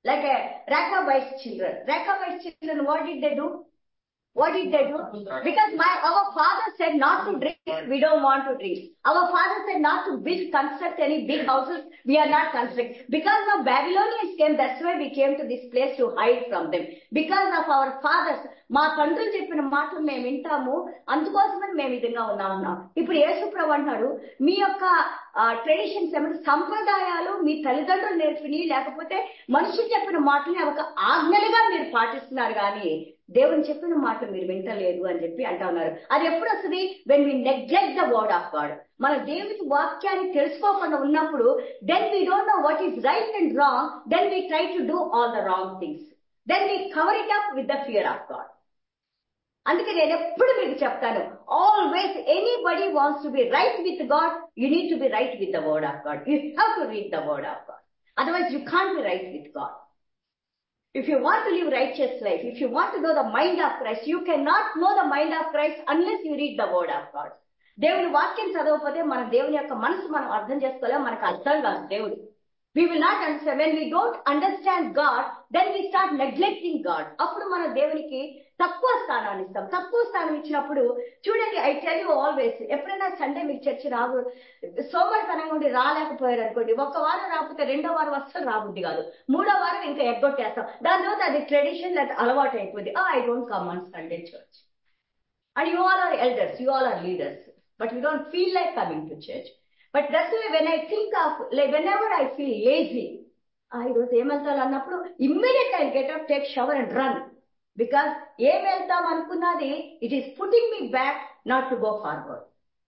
Like Rechabites children. Rechabites children, what did they do? What did they do? Because our father said not to drink, we don't want to drink. Our father said not to construct any big houses, we are not constructing. Because now Babylonians came, that's why we came to this place to hide from them. Because of our fathers, మా తండ్రులు చెప్పిన మాటలు మేము వింటాము, అందుకోసమని మేము విధంగా ఉన్నాం. ఇప్పుడు యేసుప్రభు అంటాడు, మీ యొక్క ట్రెడిషన్స్ ఏమంటే సంప్రదాయాలు మీ తల్లిదండ్రులు నేర్పిని, లేకపోతే మనుషులు చెప్పిన మాటల్ని ఒక ఆజ్ఞలుగా మీరు పాటిస్తున్నారు కానీ దేవుని చెప్పిన మాటలు మీరు వింటలేదు అని చెప్పి అంటా ఉన్నారు. అది ఎప్పుడు వస్తుంది? When we neglect the word of God. మన దేవుని వాక్యాన్ని తెలుసుకోకుండా ఉన్నప్పుడు, then we don't know what is right and wrong, then we try to do all the wrong things, then we cover it up with the fear of God. అందుకే నేను ఎప్పుడు మీకు చెప్తాను, always anybody wants to be right with God, you need to be right with the word of God. You have to read the word of God, otherwise you can't be right with God. If you want to live righteous life, if you want to know the mind of Christ, you cannot know the mind of Christ unless you read the word of God. దేవుని వాక్యం చదవకపోతే మన దేవుని యొక్క మనసు మనం అర్థం చేసుకోలేము, మనకు అర్థం కాదు దేవుడు. We will not understand. When we don't understand God, then we start neglecting God. అప్పుడు మన దేవునికి తక్కువ స్థానాన్ని ఇస్తాం. తక్కువ స్థానం ఇచ్చినప్పుడు చూడండి, ఐ టెల్ యూ ఆల్వేస్, ఎప్పుడైనా సండే మీకు చర్చి రావు, సోమరితనంగా ఉండి రాలేకపోయారు అనుకోండి, ఒక్క వారం రాకపోతే రెండో వారం అస్సలు రాబుద్ది కాదు, మూడో వారం ఇంకా ఎగ్గొట్టేస్తాం. దాని తర్వాత అది ట్రెడిషన్, లేదా అలవాటు అయిపోద్ది. I don't come on Sunday church. And you all are elders, you all are leaders, but you don't feel like coming to church. But that's why when I think of, like, whenever I feel lazy, ఈరోజు ఏం వెళ్తాను అన్నప్పుడు immediate I get up, take shower and run. Because ఏం వెళ్తాం అనుకున్నది, it is putting me back, not to go forward.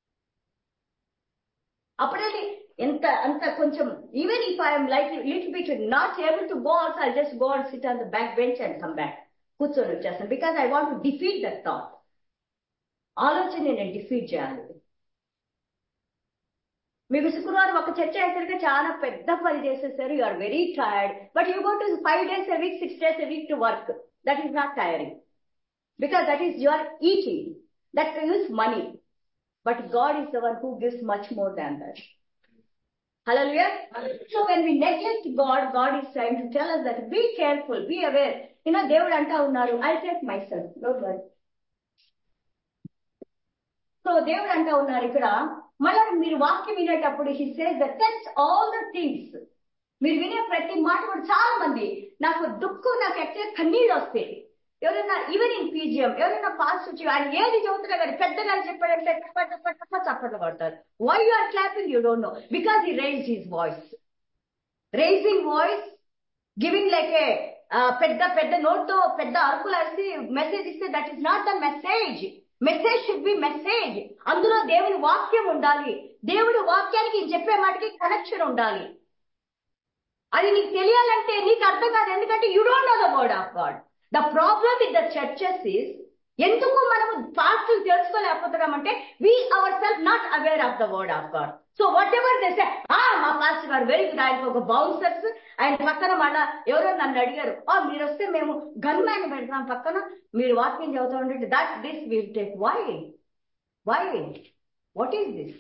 అప్పుడే అంత కొంచెం, even if I'm like little bit not able to go also, I just go and sit on the back bench and come back, కూర్చొని వచ్చేస్తాను. Because I want to defeat that thought. ఆలోచన నేను defeat చేయాలి. మీకు శుక్రవారం ఒక చర్చ అయితే చాలా పెద్ద పని చేసేసారు, you are very tired, but you go to 5 days a week, 6 days a week to work. That is not tiring, because that is you are eating, that use money, but God is the one who gives much more than that. Hallelujah. So when we neglect God, God is trying to tell us that be careful, be aware. దేవుడు అంటా ఉన్నారు, I'll take myself, don't worry. So దేవుడు అంటా ఉన్నారు ఇక్కడ, మళ్ళీ మీరు వాక్యం వినేటప్పుడు he says that test all the things. మీరు వినే ప్రతి మాట కూడా, చాలా మంది నాకు దుఃఖం, నాకు ఎక్కడ కన్నీళ్ళు వస్తాయి. ఎవరైనా ఈవెన్ ఇన్ పీజిఎం ఎవరైనా పాస్ వచ్చి ఆయన ఏది చదువుతున్నా కానీ పెద్దగా చెప్పాడంటే చప్పట్లు పడతారు. Why you are clapping? You don't know. Because he raised his voice. Raising voice, giving like a పెద్ద పెద్ద నోట్తో పెద్ద అరుపులు అరిసి మెసేజ్ ఇస్తే that is not the message. Message should be message. అందులో దేవుని వాక్యం ఉండాలి. దేవుడి వాక్యానికి చెప్పే మాటకి కనెక్షన్ ఉండాలి. అది నీకు తెలియాలంటే నీకు అర్థం కాదు, ఎందుకంటే you don't know the word of God. The problem with the churches is, ఎందుకు మనము పాస్టర్లు తెలుసుకోలేకపోతున్నామంటే we ourselves not aware of the word of God. So whatever they say, మా పాస్టర్ గారు వెరీ గుడ్, ఆయనకు ఒక బౌన్సర్స్, ఆయన పక్కన మళ్ళా ఎవరో నన్ను అడిగారు, మీరు వస్తే మేము గన్ మ్యాన్ పెడతాం పక్కన, మీరు వాక్యం చదువుతూ ఉంటే that this will take. Why what is this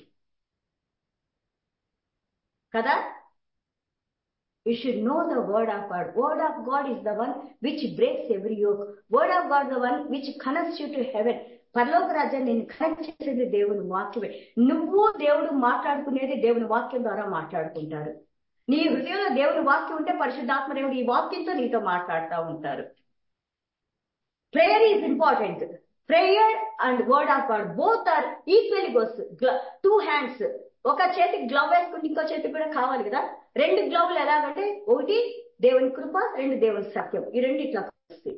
కదా? You should know the word of God. Word of God is the one which breaks every yoke. Word of God the one which connects you to heaven. పరలోక రాజ్యాన్ని నేను connect చేసేది దేవుని వాక్యమే. నువ్వు దేవుడు మాట్లాడుకునేది దేవుని వాక్యం ద్వారా మాట్లాడుకుంటారు. నీ హృదయంలో దేవుని వాక్యం ఉంటే పరిశుద్ధాత్మ దేవుడు ఈ వాక్యంతో నీతో మాట్లాడుతూ ఉంటారు. Prayer is important. Prayer and word of God both are equally goes. 2 hands. ఒక చేతికి గ్లవ్ వేసుకుంటే ఇంకో చేతికి కూడా కావాలి కదా. 2 గ్లవ్లు ఎలాగంటే, ఒకటి దేవుని కృప, 2 దేవుని సత్యం. ఈ 2 ఇట్లా వస్తాయి.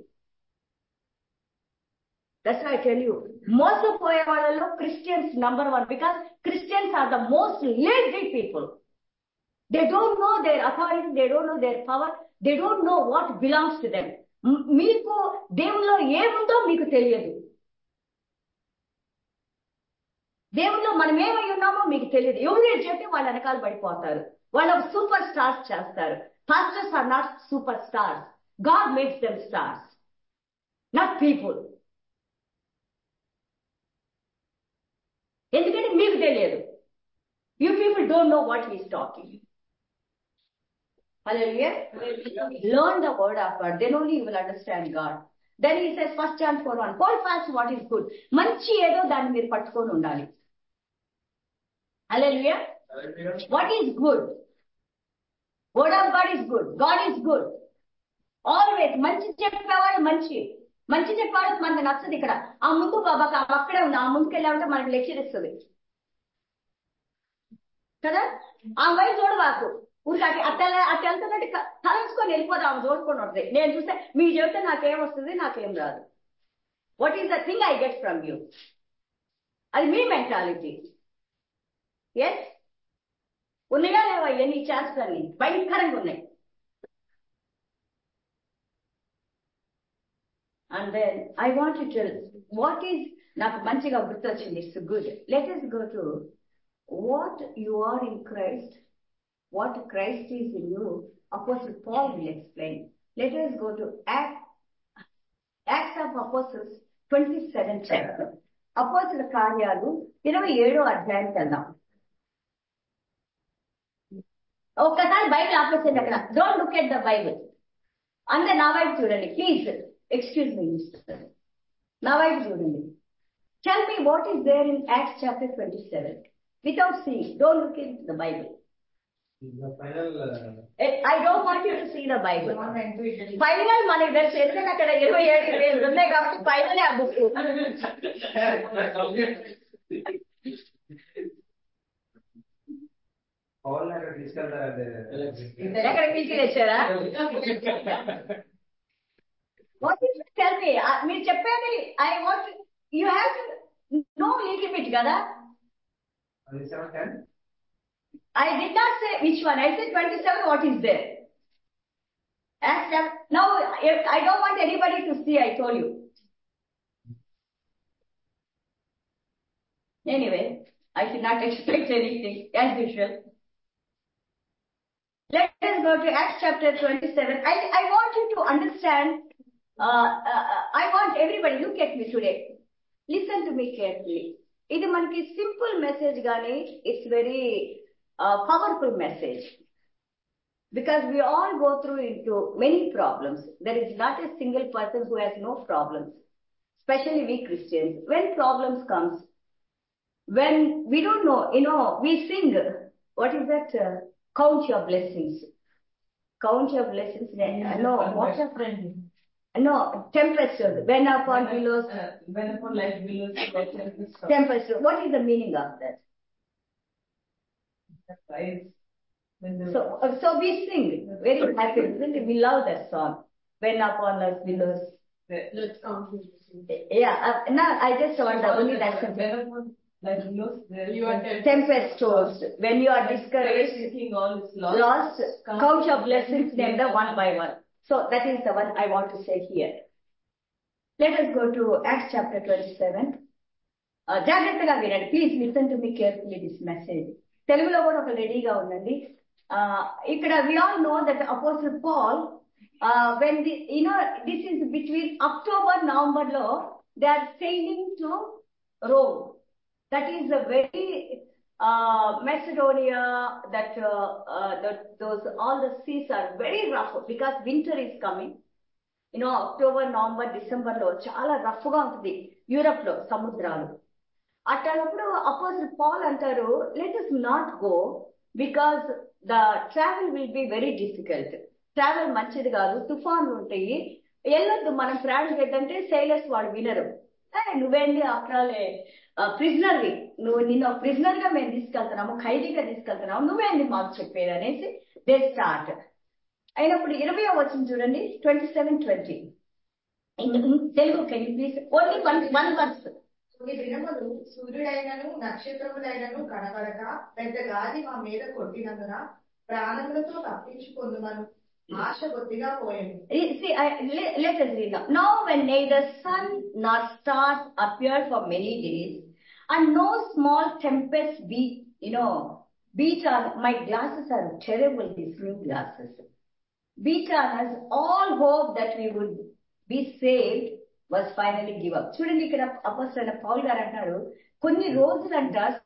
That's why I tell you, మోసపోయే వాళ్ళలో Christians number 1, because Christians are the most lazy people. They don't know their authority, they don't know their power, they don't know what belongs to them. మీకు దేవుల్లో ఏముందో మీకు తెలియదు. దేవుల్లో మనం ఏమై ఉన్నామో మీకు తెలియదు. ఎవరు చెప్తే వాళ్ళ వెనకాల పడిపోతారు. వాళ్ళు సూపర్ స్టార్స్ చేస్తారు. Pastors are not super stars. God makes them stars, not people. ఎందుకంటే మీకు తెలియదు. You people don't know what he's talking. Hallelujah. Learn the word of God. Then only you will understand God. Then he says, 1 John 4:1, hold fast what is good. మంచి ఏదో దాన్ని మీరు పట్టుకొని ఉండాలి. Hallelujah. What is good? Word of God is good. God is good. Always. మంచి చెప్పేవాడు మంచి చెప్పేవాడు మనకు నచ్చదు. ఇక్కడ ఆ ముందు బాబాకి అక్కడే ఉంది. ఆ ముందుకు వెళ్ళామంటే మనకు లెక్చర్ ఇస్తుంది కదా. ఆ వైపు చూడవాకు. ఊరికి అట్లా వెళ్తున్నట్టు తలంచుకొని వెళ్ళిపోదాం. ఆమె చూడుకొని ఉంటుంది. నేను చూస్తే మీకు చెబితే నాకేం వస్తుంది, నాకేం రాదు. What is the thing I get from you? అది మీ మెంటాలిటీ. ఎస్, ఉన్నాయా లేవా ఎన్ని ఛాన్సెస్ అన్ని భయంకరంగా ఉన్నాయి. And then I want to tell what is, నాకు మంచిగా గుర్తొచ్చింది. It's good. Let us go to what you are in Christ, what Christ is in you. Apostle Paul will explain. Let us go to Acts of Apostles 27 chapter. అపోస్తల కార్యాలు 27వ అధ్యాయానికి వెళ్దాం. ఒక్కసారి Bible ఆపేసేయండి అక్కడ. Don't look at the Bible. అందరు నా వైపు చూడండి ప్లీజ్. ఎక్స్క్యూజ్ మీ మిస్టర్, నా వైపు చూడండి. Tell me what is there in Acts chapter 27 without seeing. Don't look into the Bible. The final. I don't want you to see the Bible. Final మనకి తెలుసు, ఎందుకంటే అక్కడ 27 ఉన్నాయి కాబట్టి ఫైనల్ ఆ బుక్. ఎక్కడ పిలిచి తెచ్చారా? What is it? Tell me. మీరు చెప్పేది I want you have to know little bit కదా. I did not say which one. I said 27. What is there? Now I don't want anybody to see. I told you. Anyway, I should not expect anything as usual. Let us go to Acts chapter 27. I want you to understand. I want everybody, look at me today. Listen to me carefully. ఇది మనకి simple message గానీ it's very powerful message. Because we all go through into many problems. There is not a single person who has no problems. Especially we Christians. When problems comes, when we don't know, we sing. What is that? Count your blessings. Count your blessings. No, what's your friend? No, tempest. When upon billows. When upon life billows. Tempest. What is the meaning of that? So we sing very happy, isn't it? We love that song. When upon us billows. Let's count. Yeah. Now I just wonder only that sentence. You are Tempest tossed. When you are discouraged, thinking all is lost, count your blessings, name them one by one. So that is the one I want to say here. Let us go to Acts chapter 27. జాగ్రత్తగా వినండి. Please listen to me carefully this message. తెలుగులో కూడా ఒక రెడీగా ఉండండి. ఇక్కడ we all know that Apostle Paul, when this is between October, November లో they are sailing to Rome. That is a very Macedonia, those all the seas are very rough because winter is coming. October, November, December లో చాలా rough గా ఉంటుంది Europe లో సముద్రాలు. అట్టప్పుడు apostle Paul అంటారు, let us not go because the travel will be very difficult. Travel మంచిది కాదు, తుఫాన్లు ఉంటాయి, వెళ్ళొద్దు, మనం ప్రయాణం చేద్దంటే సైలర్స్ వాళ్ళు వినరు. నువ్వేంది అక్కడే ప్రిజనర్వి, నిన్ను ప్రిజనర్ గా మేము తీసుకెళ్తున్నాము, ఖైదీగా తీసుకెళ్తున్నాము, నువ్వేంది మాకు చెప్పేది అనేసి దే స్టార్ట్ అయినప్పుడు 20వ వచనం చూడండి. 27:20 Telugu can you please only one verse. ఈ దినములు సూర్యుడైనను నక్షత్రములైనను కనబడక పెద్ద గాలి మా మీద కొట్టినందున ప్రాణములతో తప్పించుకొందుమను ఆశ కొద్దిగా పోయింది. Let us read now. Now when neither sun nor stars appeared for many days, and no small tempest beat on my glasses are terrible, these new glasses. Beat on us, all hope that we would be saved was finally give up. చూడండి, ఇక్కడ అపోస్తలుడైన పౌలు గారు అంటారు, కొన్ని రోజులంట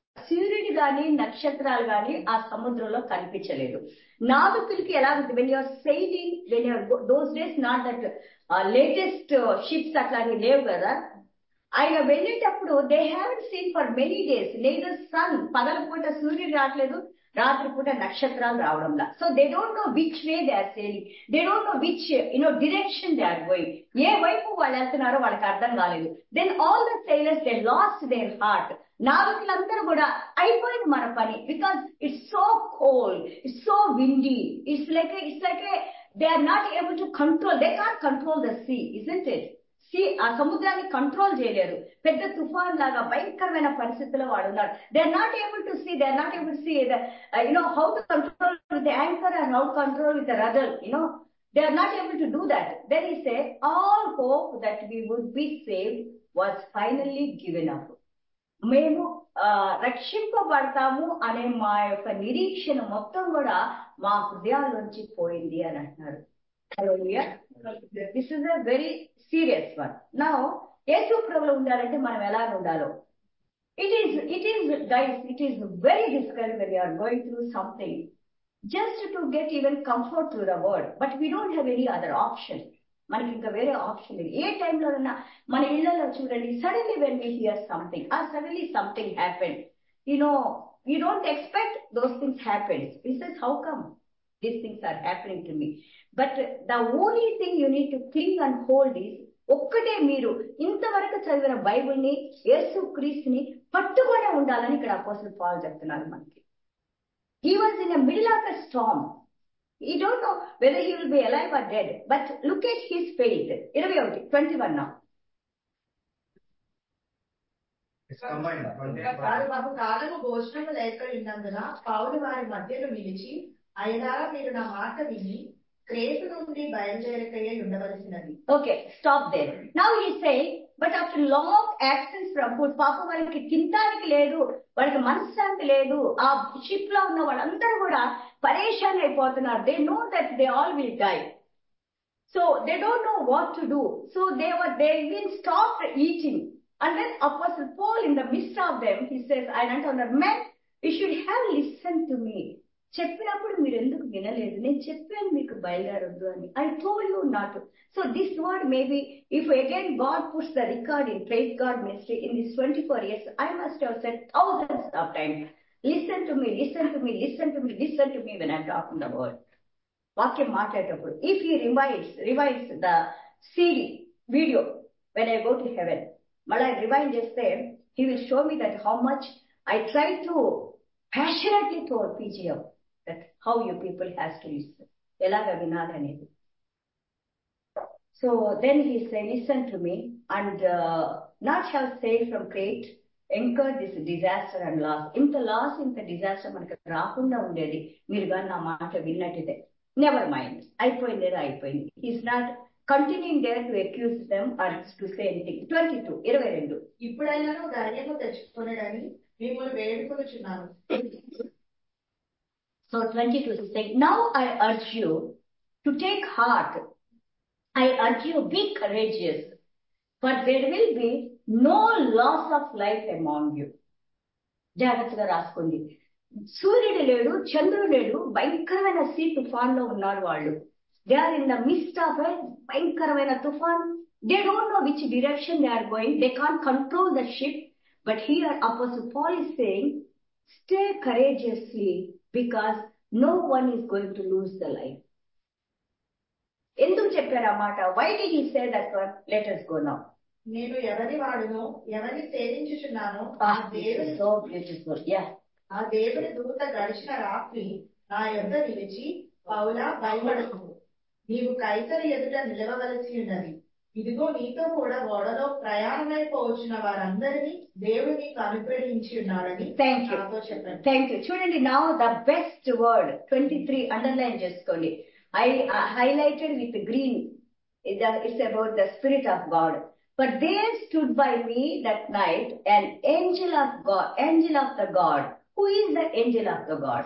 సూర్యుడు గాని నక్షత్రాలు గాని ఆ సముద్రంలో కనిపించలేదు. నావికులకి ఎలా ఉంది, when you're sailing, when you're those days not that latest ships అట్లాంటివి లేవు కదా. ఆయన వెళ్ళేటప్పుడు they haven't seen for many days neither sun, పగలపూట సూర్యుడు రావట్లేదు, రాత్రిపూట నక్షత్రాలు రావడంలా. So they don't know which way they are sailing, they don't know which direction they are going. ఏ వైపు వాళ్ళు వెళ్తున్నారో వాళ్ళకి అర్థం కాలేదు. Then all the sailors they lost their heart. నావికులందరూ కూడా అయిపోయింది మన పని, because it's so cold, it's so windy, it's like they are not able to control, they can't control the sea, isn't it? ఆ సముద్రాన్ని కంట్రోల్ చేయలేరు. పెద్ద తుఫాన్ లాగా భయంకరమైన పరిస్థితుల్లో వాడు ఉన్నారు. They are not able to see, they are not able to see how to control with the anchor and how to control with the rudder. They are not able to do that. Then he said, all hope that we would be saved was finally given up. మేము రక్షింపబడతాము అనే మా యొక్క నిరీక్షణ మొత్తం కూడా మా హృదయాల్లోంచి పోయింది అని అంటున్నారు. This is a very serious one. Now యేసు ప్రభువులో ఉండాలంటే మనం ఎలా ఉండాలో, it is guys, it is very difficult when you are going through something just to get even comfort through the word, but we don't have any other option. మనకి ఇంకా వేరే option లేదు. ఏ టైంలోనన్నా మన ఇళ్లలో చూడండి, suddenly when we hear something or suddenly something happened, you don't expect those things happen. He says, how come these things are happening to me? But the only thing you need to cling and hold is, ఒక్కటే, మీరు ఇంతవరకు చదివిన బైబిల్ని, యేసు క్రీస్తుని పట్టుకొని ఉండాలని ఇక్కడ అపోస్తలుడు పౌలు చెప్తున్నారు మనకి. He was in the middle of a storm. He don't know whether he will be alive or dead. But look at his faith. 21 now. మాకు కాలము భోజనము లేక ఉన్నందున పౌలు వారి మధ్యలో నిలిచి, అయ్యలారా మీరు నా మాట విని క్రేతు నుండి బయలుదేరకయ్యే ఉండవలసినది. Okay, stop there. Now he say, but after long absence from food, పాపం వాళ్ళకి తినడానికి లేదు, వాళ్ళకి మనశ్శాంతి లేదు, ఆ షిప్ లో ఉన్న వాళ్ళందరూ కూడా పరేషాన్ అయిపోతున్నారు. They know that they all will die. So they don't know what to do. So they even stopped eating. And then Apostle Paul, in the midst of them, he says, ఆయన అంటున్నారు, men, you should have listened to me. చెప్పినప్పుడు మీరు ఎందుకు వినలేదు? నేను చెప్పాను మీకు బయలుదేరొద్దు అని. I told you not to. So this word, maybe if again God puts the record in Praise God Ministry in these 24 years, I must have said thousands of times, listen to me, listen to me, listen to me, listen to me when I'm talking the word. వాక్యం మాట్లాడేటప్పుడు, if he revives the CD video when I go to heaven, మళ్ళీ rewind చేస్తే he will show me that how much I try to passionately told PGM that how you people has to listen, ఎలాగ వినాలి అనేది. So then he said, listen to me and not have sailed from Crete, incurred this disaster and loss. ఇంత loss, ఇంత disaster మనకు రాకుండా ఉండేది మీరు కానీ నా మాట విన్నట్టుదే. నెవర్ మైండ్, అయిపోయింది ఏదో అయిపోయింది. Is not continuing there to accuse them or to say anything. 22 ఇప్పుడైనా ధైర్యము తెచ్చుకొనడని మిమ్మల్ని వేడుకొనుచున్నాను. So 22 is saying, now I urge you to take heart. I urge you, be courageous, for there will be no loss of life among you. జాగ్రత్తగా రాసుకోండి. సూర్యుడు లేడు, చంద్రుడు లేడు, భయంకరమైన సీ తుఫాన్ లో ఉన్నారు వాళ్ళు. They are in the midst of a భయంకరమైన తుఫాన్. They don't know which direction they are going, they can't control the ship. But here apostle Paul is saying, stay courageously because no one is going to lose the life. ఎందుకు చెప్పారు ఆ మాట? Why did he say that one? Let us go now. నేను ఎవరి వాడునో, ఎవరిని సేవించుచున్నానో ఆ దేవుని, so beautiful. Yeah. ఆ దేవుని దూత గడిచిన రాత్రి నా యొద్ద నిలిచి, పౌలా భయపడకు, నీవు కైసరు ఎదుట నిలవవలసి ఉన్నది. ఇదిగో నీతో కూడా ఓడలో ప్రయాణమైపోవచ్చిన వారందరినీ దేవుడు నీకు అనుగ్రహించి ఉన్నాడని నాతో చెప్పాను. Thank you. చూడండి, now the best word 23 underline చేసుకోండి. I highlighted with green. It's about the Spirit of God. But there stood by me that night an angel of God, angel of the God. Who is the angel of the God?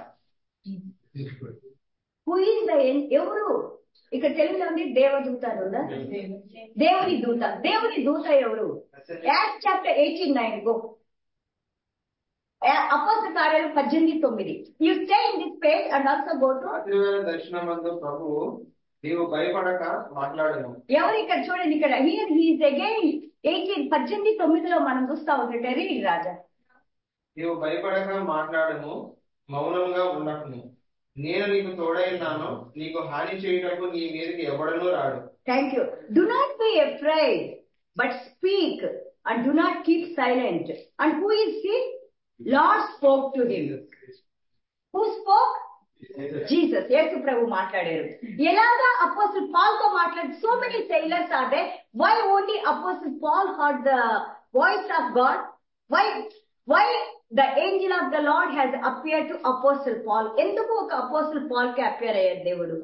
Who is the ఎవరు? ఇక్కడ తెలుగులో ఉంది దేవదూత ఉందా? దేవుని దూత. దేవుని దూత ఎవరు? Acts chapter 18:9 go. అపోస్తల కార్యాలు 18:9. You stay in this page and also go to రాత్రివేళ దర్శనమందు ప్రభువు నీవు భయపడక మాట్లాడను. ఎవరు ఇక్కడ చూడండి, ఇక్కడ హియర్ హి ఇస్ అగైన్ 18:9లో మనం చూస్తా ఉంటే రీడ్ రాజా. నీవు భయపడక మాట్లాడను, మౌనంగా ఉండకును. నేను నీకు తోడైనాను, నీకు హాని చేయుటకు నీ మీదకి ఎవడనూ రాడు. Thank you. Do not be afraid, but speak and do not keep silent. And who is he? Lord spoke to him. Who spoke? Jesus. యేసు ప్రభు మాట్లాడారు. ఎలాగా అపోస్టల్ పాల్ తో మాట్లాడారు? So many sailors are there. Why only apostle Paul heard the voice of God? Why the angel of the Lord has appeared to apostle Paul? ఎందుకు ఒక apostle Paul కి appear అయ్యారు దేవుడు?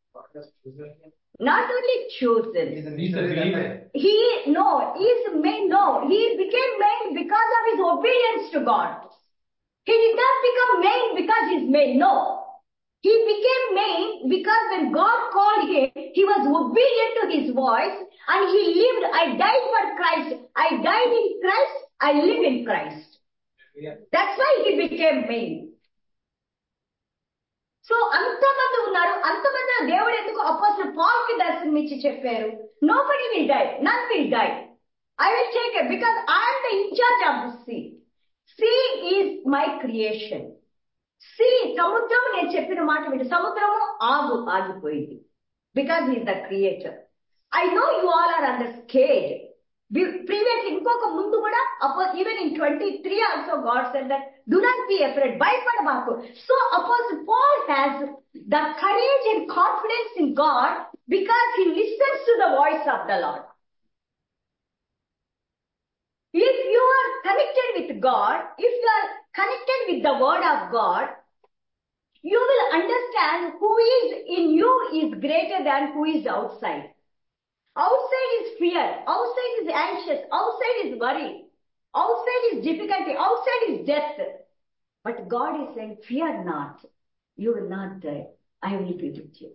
Not only chosen. He is made. No, he became made because of his obedience to God. He did not become made because he's made. No. He became made because when God called him, he was obedient to his voice and he lived. I died for Christ. I died in Christ. I live in Christ. That's why he became made. So అంతమంది ఉన్నారు, అంతమంది దేవుడు ఎందుకు apostle Paul కి దర్శనం ఇచ్చి చెప్పారు? Nobody will die, none will die. I will take it because I'm the incharge of the sea. Sea is my creation. Sea సముద్రం, నేను చెప్పిన మాట వింటే సముద్రము ఆగిపోయింది because is the creator. I know you all are under scared. Previous ఇంకొక ముందు కూడా even in 23 also God said that do not be afraid, భయపడబాకు. So Apostle Paul has the courage and confidence in God because he listens to the voice of the Lord. If you are connected with God, if you are connected with the word of God, you will understand who is in you is greater than who is outside. Outside is fear, outside is anxious, outside is worry, outside is difficulty, outside is death. But God is saying, fear not, you will not die, I will be with you.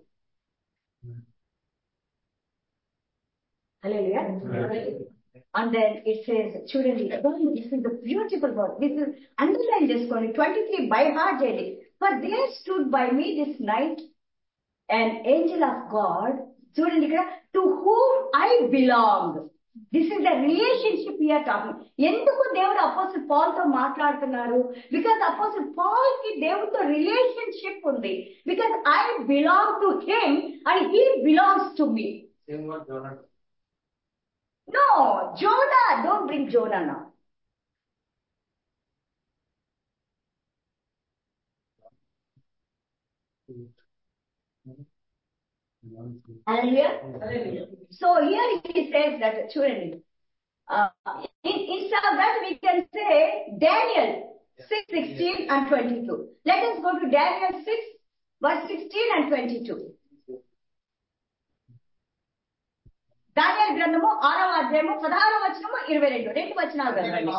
Hallelujah. And then it says, children, this is the beautiful word. This is, underline this one, 23 by heart daily. For there stood by me this night an angel of God, చూడండి ఇక్కడ, to whom I belong. This is the relationship we are talking. ఎందుకు దేవుడు apostle Paul తో మాట్లాడుతున్నారు? Because apostle Paul కి దేవుడితో relationship ఉంది. Because I belong to him and he belongs to me. No, Jonah, don't bring Jonah now. Hallelujah. So here he says that, children, instead of that we can say Daniel 6:16 and 22. Let us go to Daniel 6 verse 16 and 22. దానియేలు గ్రంథము 6వ అధ్యాయము 16వ వచనము 22 రెండు వచనాలు.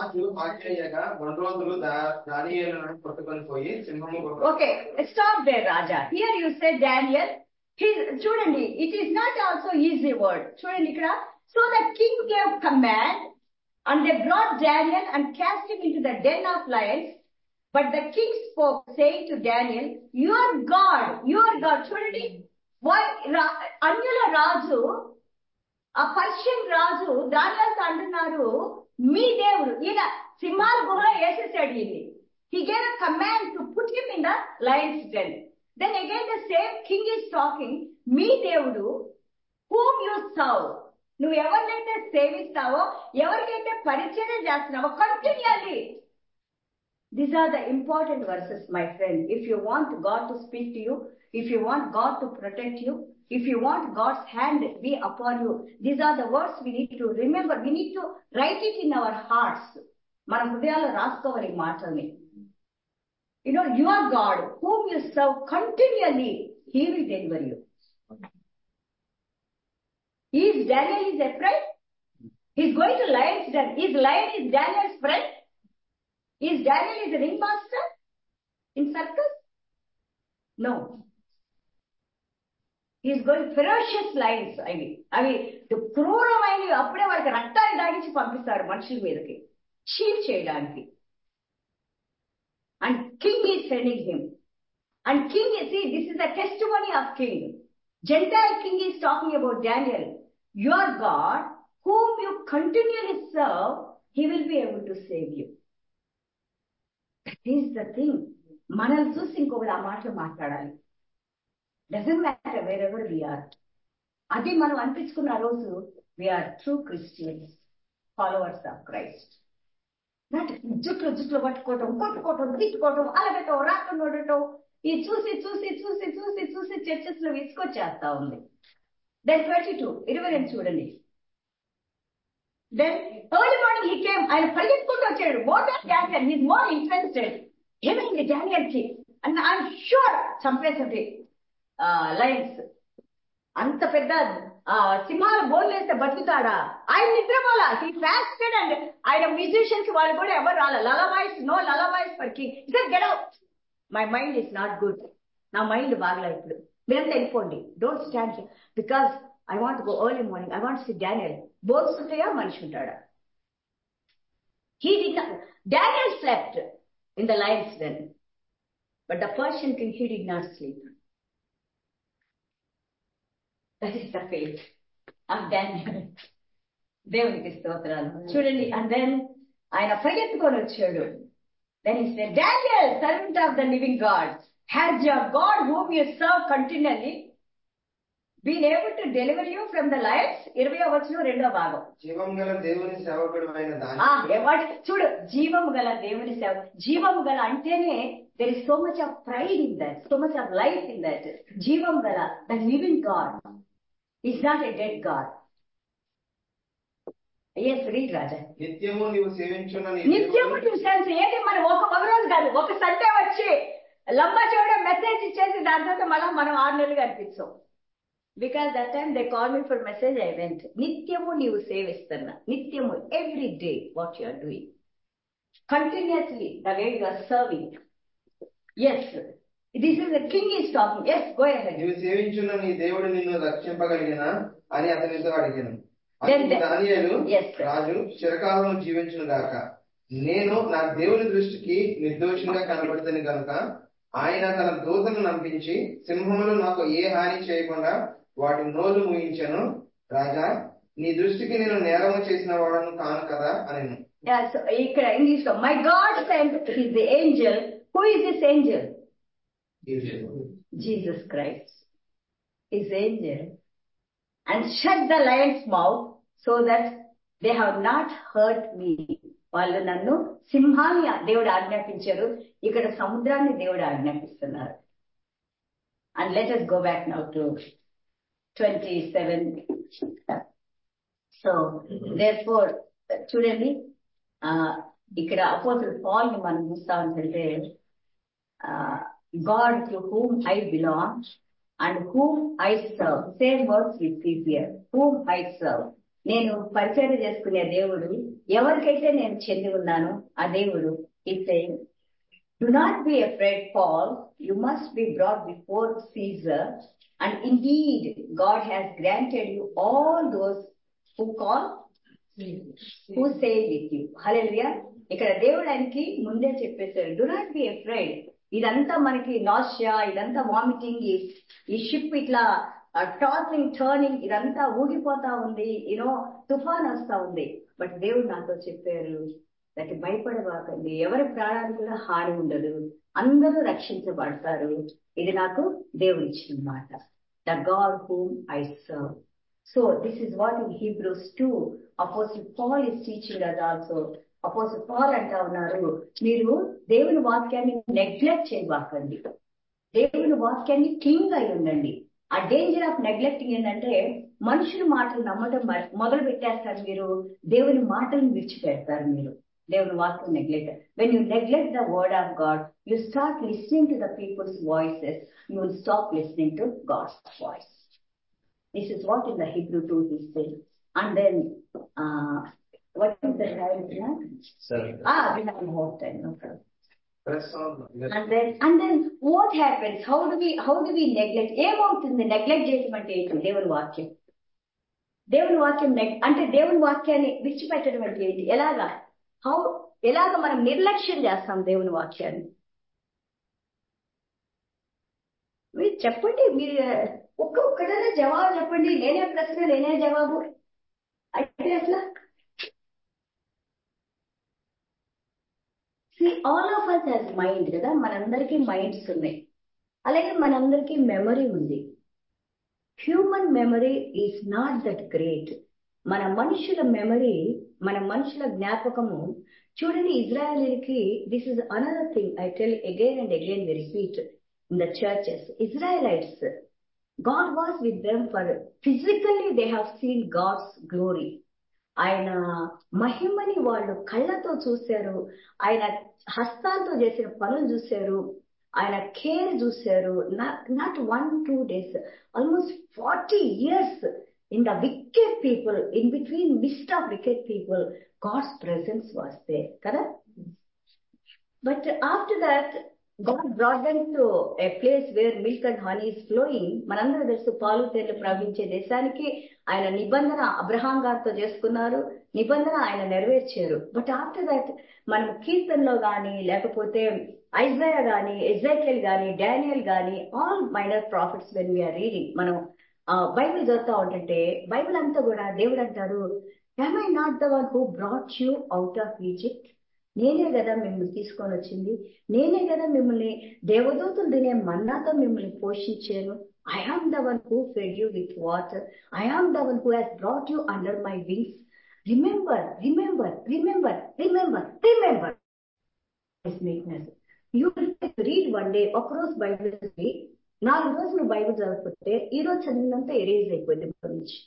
Okay, stop there Raja. Here you say Daniel. చూడండి, it is not also easy word. చూడండి ఇక్కడ, so the king gave command and they brought Daniel and cast him into the den of lions. But the king spoke saying to Daniel, your God. చూడండి, అన్యుల రాజు, ఆ Persian రాజు దానియేలుతో అంటున్నారు, మీ దేవుడు. ఈయన సింహాల గుహలో వేసేసాడు ఈయన్ని. He gave a command to put him in the lions den. Then again the same king is talking, మీ దేవుడు, whom you serve. నువ్వు ఎవరినైతే సేవిస్తావో, ఎవరికైతే పరిచయం చేస్తున్నావో, కంటిన్యూల్లీ. These are the important verses, my friend. If you want God to speak to you, if you want God to protect you, if you want God's hand be upon you, these are the words we need to remember. We need to write it in our hearts. మన హృదయాల్లో రాసుకోవాలి మాటల్ని. You know, your God, whom you serve continually, he will deliver you. Is Daniel afraid? He's going to lion's den. Is lion is Daniel's friend? Is Daniel is a ringmaster in circus? No. He's going ferocious lions. అవి క్రూరమైనవి. అప్పుడే వాళ్ళకి రక్తాన్ని దాగించి పంపిస్తారు మనుషుల మీదకి, she'll చేయడానికి. And king is sending him. And king is, see, this is a testimony of king. Gentile king is talking about Daniel. Your God, whom you continually serve, he will be able to save you. That is the thing. మనల్ని చూసి ఇంకొకరు ఆ మాటలు మాట్లాడాలి. Doesn't matter wherever we are. అది మనం అనిపించుకున్న రోజు we are true Christians, followers of Christ. Not జుట్లు పట్టుకోవటం, తిట్టుకోవటం, అలగటం, రాకం నోడటం, ఈ చూసి చర్చెస్ లో విసుకొచ్చేస్తా ఉంది. దెన్ 22 చూడండి. Then early morning he came, ఆయన పరిగెత్తుకుంటూ వచ్చాడు. What are Daniel, he's more interested. ఏమైంది డానియల్ కి? అండ్ ఐఎమ్ షూర్ చంపేసండి లయన్స్. అంత పెద్ద సింహాలు బోల్ వేస్తే బతుకుతాడా? ఆయన నిద్రపోల. He fasted. అండ్ ఆయన మ్యూజిషియన్స్ వాళ్ళు కూడా ఎవరు రాల. Lullabies, no lullabies for king. It get out. My mind is not good. నా మైండ్ బాగలే ఇప్పుడు. మీరంతా వెళ్ళిపోండి. Don't stand because I want go early morning. I want see Daniel. Bones ఉంటాయా, మనిషి ఉంటాడా? He did not. Daniel slept in the lion's den, but the Persian king, he did not sleep. That is the fate of Daniel. దేవునికి స్తోత్రాలు. చూడండి. And then ఆయన పరిగెత్తుకొని వచ్చాడు. Then he said, Daniel, servant of the living God, has your God whom you serve continually been able to deliver you from the lions? 20వ వచనం 2వ భాగం. జీవం గల దేవుని సేవకుడు అయిన దానియేలు. చూడు, జీవము గల దేవుని సేవ. జీవము గల అంటేనే there is so much of pride in that, so much of life in that. జీవం గల, the living God is not a dead God. Yes, read రాజా. నిత్యము నీవు సేవించున్న నిత్యము నీవు సేవించు. ఏది మరి ఒక రోజు కాదు, ఒక సండే వచ్చి లంబా చోడ మెసేజ్ ఇచ్చేసి దాని తర్వాత మనం 6 నెలలు కనిపించాం. Because that time they called me for message, I went. నిత్యము నీవు సేవిస్తున్నా. నిత్యము, every day what you are doing. Continuously the way you are serving. Yes, this is the king is talking. Yes, go ahead. నీవు సేవించున్న నీ దేవుడు నిన్ను రక్షింపగలిగినా అని అతనితో అడిగాను. దానియేలు, రాజు చిరకాలం జీవించును గాక. నేను నా దేవుని దృష్టికి నిర్దోషంగా కనబడుతుంది కనుక ఆయన తన దూతను నంపించి సింహములు నాకు ఏ హాని చేయకుండా వాటి నోళ్లు మూయించెను. రాజా, నీ దృష్టికి నేను నేరము చేసిన వాడను కాను కదా అని. ఇక్కడ ఇంగ్లీష్ లో my God sent his angel. Who is this angel? Jesus Christ, his angel. And shut the lion's mouth so that they have not hurt me. వాళ్ళు నన్ను సింహాన్ని దేవుడు ఆజ్ఞాపించారు, ఇక్కడ సముద్రాన్ని దేవుడు ఆజ్ఞాపిస్తున్నారు. And let us go back now to 27. So therefore చూడండి, ఇక్కడ అపోజిల్ పాల్ ని మనం చూస్తా ఉంటే God to whom I belong and whom I serve. Same words with here. Whom I serve. నేను పరిచయం చేసుకునే దేవుడు, ఎవరికైతే నేను చెంది ఉన్నానో ఆ దేవుడు. It's do not be afraid, Paul. You must be brought before Caesar. And indeed, God has granted you all those who call, who say with you. Hallelujah. ఇక్కడ దేవుడు ఆయనకి ముందే చెప్పేశారు, do not be afraid. ఇదంతా మనకి nausea, ఇదంతా vomiting, ఈ ship ఇట్లా టాసింగ్ టర్నింగ్, ఇదంతా ఊగిపోతా ఉంది, తుఫాన్ వస్తా ఉంది. బట్ దేవుడు నాతో చెప్పారు, దానికి భయపడబాకండి, ఎవరి ప్రాణానికి కూడా హాని ఉండదు, అందరూ రక్షించబడతారు. ఇది నాకు దేవుడు ఇచ్చిన మాట. The God whom I serve. So this is what in Hebrews 2 apostle Paul is teaching us also. Apostle Paul అంటా ఉన్నారు, మీరు దేవుని వాక్యాన్ని నెగ్లెక్ట్ చేయబాకండి, దేవుని వాక్యాన్ని క్లీన్ గా ఉండండి. ఆ డేంజర్ ఆఫ్ నెగ్లెక్టింగ్ ఏంటంటే, మనుషుల మాటలు నమ్మటం మొదలు పెట్టేస్తారు మీరు, దేవుని మాటలను విడిచిపెడతారు మీరు. దేవుని వాక్యం neglect. When you neglect the word of God, you start listening to the people's voices. You will stop listening to God's voice. This is what in the Hebrew 2 he says. And then, what is the time now? We have more time. No problem. And then what happens? How do we neglect? ఏమవుతుంది neglect చేయడం అంటే ఏంటి? దేవుని వాక్యం. దేవుని వాక్యం అంటే దేవుని వాక్యాన్ని విడిచిపెట్టడం అంటే ఏంటి? ఎలాగా మనం నిర్లక్ష్యం చేస్తాం దేవుని వాక్యాన్ని? మీరు చెప్పండి, మీరు ఒక్కటనే జవాబు చెప్పండి. నేనే ప్రశ్న నేనే జవాబు అయితే అట్లా. All of us has mind కదా, మనందరికీ మైండ్స్ ఉన్నాయి. అలాగే మనందరికీ మెమరీ ఉంది. Human memory is not that great. మన మనుషుల మెమరీ, మన మనుషుల జ్ఞాపకము చూడండి. ఇజ్రాయలీలకి this is another thing I tell again and again, we repeat in the churches. Israelites, God was with them for physically they have seen God's glory. ఆయన మహిమని వాళ్ళు కళ్ళతో చూశారు, ఆయన హస్తాలతో చేసిన పనులు చూశారు, ఆయన కేర్ చూశారు. Not 1-2 days, almost 40 years in the wicked people, in between midst of wicked people, God's presence was there kada. But after that God brought them to a place where milk and honey is flowing. మనందరూ తెలుసు, పాలు తేనెలు ప్రవహించే దేశానికి ఆయన నిబంధన Abraham గారితో చేసుకున్నారు, నిబంధన ఆయన నెరవేర్చారు. బట్ ఆఫ్టర్ దట్ మనం కీర్తనలో గాని, లేకపోతే ఐజాయా గాని, ఎజెకియల్ గాని, డానియల్ గాని, all minor prophets when we're reading, మనం బైబిల్ చదువుతా ఉంటుంటే బైబిల్ అంతా కూడా దేవుడు అంటారు, am I not the one who brought you out of Egypt? నేనే కదా మిమ్మల్ని తీసుకొని వచ్చింది, నేనే కదా మిమ్మల్ని దేవదూతలు తినే మన్నాతో మిమ్మల్ని పోషించాను. I am the one who fed you with water. I am the one who has brought you under my wings. Remember, remember, remember, remember, remember his meekness. You will read one day, ఒక రోజు Bible చదివి 4 రోజులు Bible చదవకపోతే ఈ రోజు చదివినంత erase అయిపోయింది నుంచి.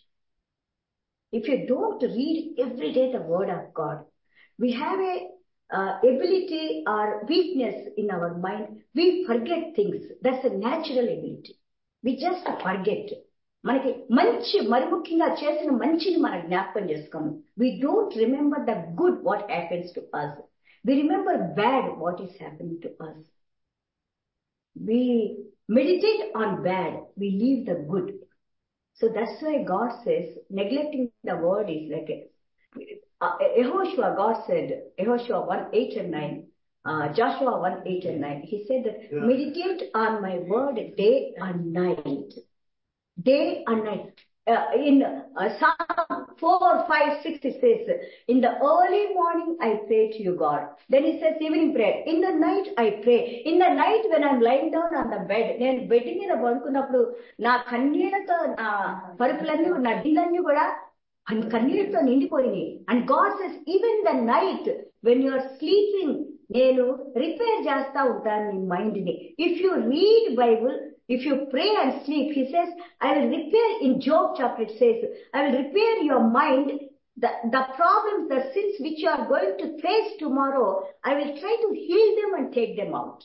If you don't read every day the word of God, we have a ability or weakness in our mind. We forget things. That's a natural ability. We just forget. మనకి మంచి, మరి ముఖ్యంగా చేసిన మంచిని మనం జ్ఞాపకం చేసుకోము. We don't remember the good what happens to us. We remember bad what is happening to us. We meditate on bad, we leave the good. So that's why God says neglecting the word is like a Yehoshua, God said, Yehoshua 1:8-9, Joshua 1:8-9, he said that meditate on my word day and night. Day and night. In Psalm 4:5-6 it says, in the early morning I pray to you, God. Then he says evening prayer. In the night I pray. In the night when I'm lying down on the bed, నేను bed మీద పడుకున్నప్పుడు నా కన్నీళ్లతో, నా పరుపులన్నీ, నా దిళ్ళన్నీ కూడా కన్నీటితో నిండిపోయినాయి. And God says even the night when you are sleeping నేను రిపేర్ చేస్తా ఉంటాను నీ మైండ్ ని. If you read Bible, if you pray and sleep, he says I will repair. In Job chapter it says I will repair your mind. The problems, the sins which you are going to face tomorrow, I will try to heal them and take them out.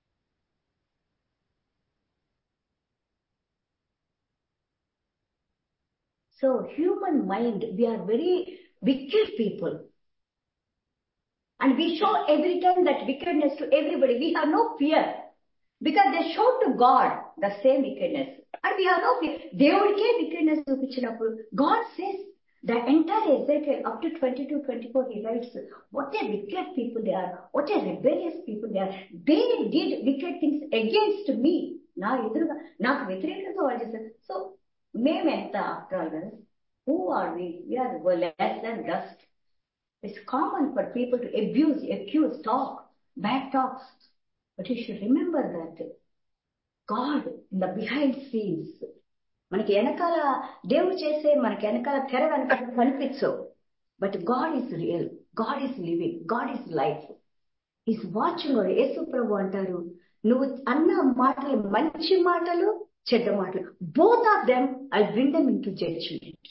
So human mind, we are very wicked people. And we show every time that wickedness to everybody. We have no fear. Because they show to God the same wickedness. And we have no fear. Devudike wickedness chupinchinappudu, God says, the entire Ezekiel up to 22-24 he writes, what a wicked people they are. What a rebellious people they are. They did wicked things against me. Na eduruga, naaku vyatirekanga vaadu chesaru. So మేమెంత after all, who are we? We are less than dust. It's common for people to abuse, accuse, talk, bad talks. But you should remember that God in the behind scenes, మనకి వెనకాల దేవుడు చేసే, మనకి వెనకాల తెర వెనకాల కనిపించవు. But God is real, God is living, God is life, is watching. యేసు ప్రభు అంటారు, నువ్వు అన్న మాటలు, మంచి మాటలు, చెడ్డ మాటలు, both of them I'll bring them into judgment.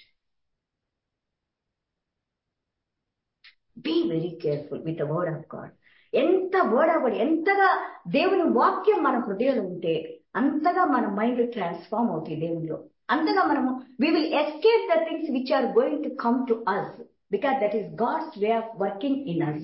Be very careful with the word of God. ఎంత వర్డ్, ఎంతగా దేవుని వాక్యం మన హృదయంలో ఉంటే అంతగా మన మైండ్ ట్రాన్స్ఫార్మ్ అవుతుంది దేవునిలో. అంతగా మనము we will escape the things which are going to come to us, because that is God's way of working in us.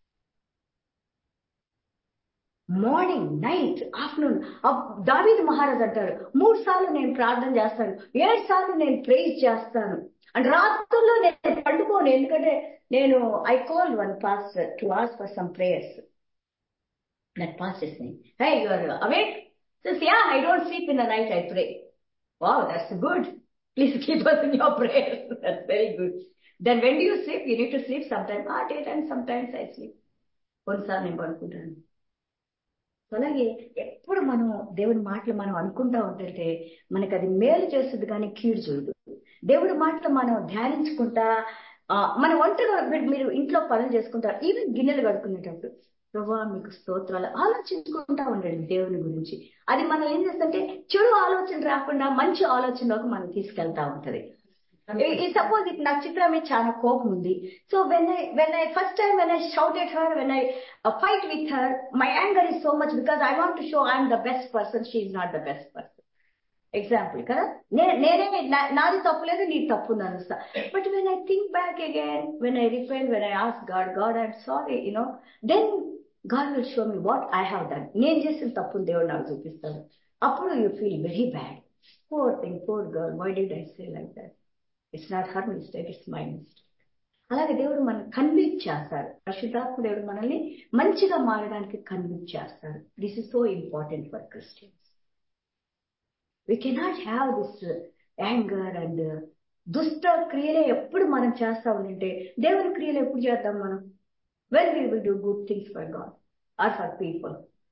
Morning, night, afternoon. దావీదు మహారాజు అంటారు, 3 సార్లు నేను ప్రార్థన చేస్తాను, 7 సార్లు నేను ప్రేజ్ చేస్తాను. అండ్ రాత్రుల్లో నేను పండుకోను, ఎందుకంటే నేను I call one pastor to ask for some prayers. That pastor is saying, hey you are awake, Says, yeah, I don't sleep in the night, I pray. Wow, that's good. Please keep us in your prayers. That's very good. Then when do you sleep? You need to sleep sometime. Daytime, sometimes I sleep. కొన్నిసార్లు నేను పడుకుంటాను. అలాగే ఎప్పుడు మనం దేవుడి మాటలు మనం అనుకుంటా ఉంటుంటే మనకు అది మేలు చేస్తుంది కానీ కీడు చేయదు. దేవుడి మాటలు మనం ధ్యానించుకుంటా మన ఒంటరిగా మీరు ఇంట్లో పనులు చేసుకుంటారు, ఈవెన్ గిన్నెలు కడుక్కునేటప్పుడు ప్రభువా మీకు స్తోత్రాలు ఆలోచించుకుంటా ఉండండి దేవుని గురించి. అది మనం ఏం చేస్తుంటే చెడు ఆలోచన రాకుండా మంచి ఆలోచనలోకి మనం తీసుకెళ్తా ఉంటది. సపోజ్ ఇప్పుడు నాకు చిత్ర మీద చాలా కోపం ఉంది. So when I first time when I shout at her, when I fight with her, my anger is so much because I want to show I am the best person, she is not the best person. Example కదా, నేనే నాది తప్పు లేదు నీ తప్పు ఉంది అనుస్తా. But when I think back again, when I repent, when I ask God I'm sorry, then God will show me what I have done. నేను చేసిన తప్పును దేవుడు నాకు చూపిస్తాడు. అప్పుడు you feel very bad. Poor thing, poor girl, why did I say like that? It's not her mistake, it's my mistake. అలాగే దేవుడు మనం కన్విక్ట్ చేస్తాడు. పరిశుద్ధాత్మ దేవుడు మనల్ని మంచిగా మారడానికి కన్విక్ట్ చేస్తాడు. This is so important for Christians. We cannot have this anger and దుష్ట క్రియలే ఎప్పుడు మనం చేస్తా ఉంటే దేవుని క్రియలు ఎప్పుడు చేద్దాం మనం? When we will do good things for God or for people.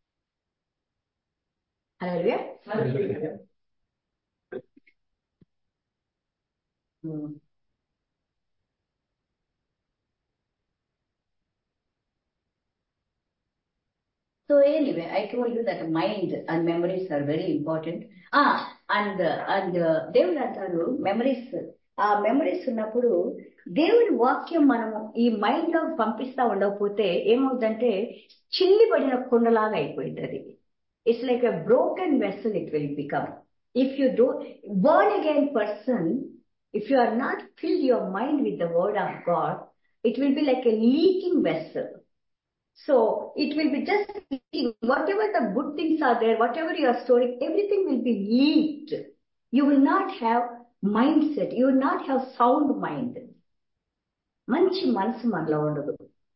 Hallelujah. So anyway, I told you that mind and memories are very important. And దేవుడు అంటారు మెమరీస్. ఆ మెమరీస్ ఉన్నప్పుడు దేవుని వాక్యం మనము ఈ మైండ్ లో పంపిస్తా ఉండకపోతే ఏమవుతుందంటే చిల్లిపడిన కుండలాగా అయిపోయింది అది. It's like a broken vessel it will become. If you don't born again person, if you are not filled your mind with the word of God, it will be like a leaking vessel. So it will be just leaking. Whatever the good things are there, whatever you are storing, everything will be leaked. You will not have mindset. You will not have sound mind. మంచి మనసు మనలో ఉండదు.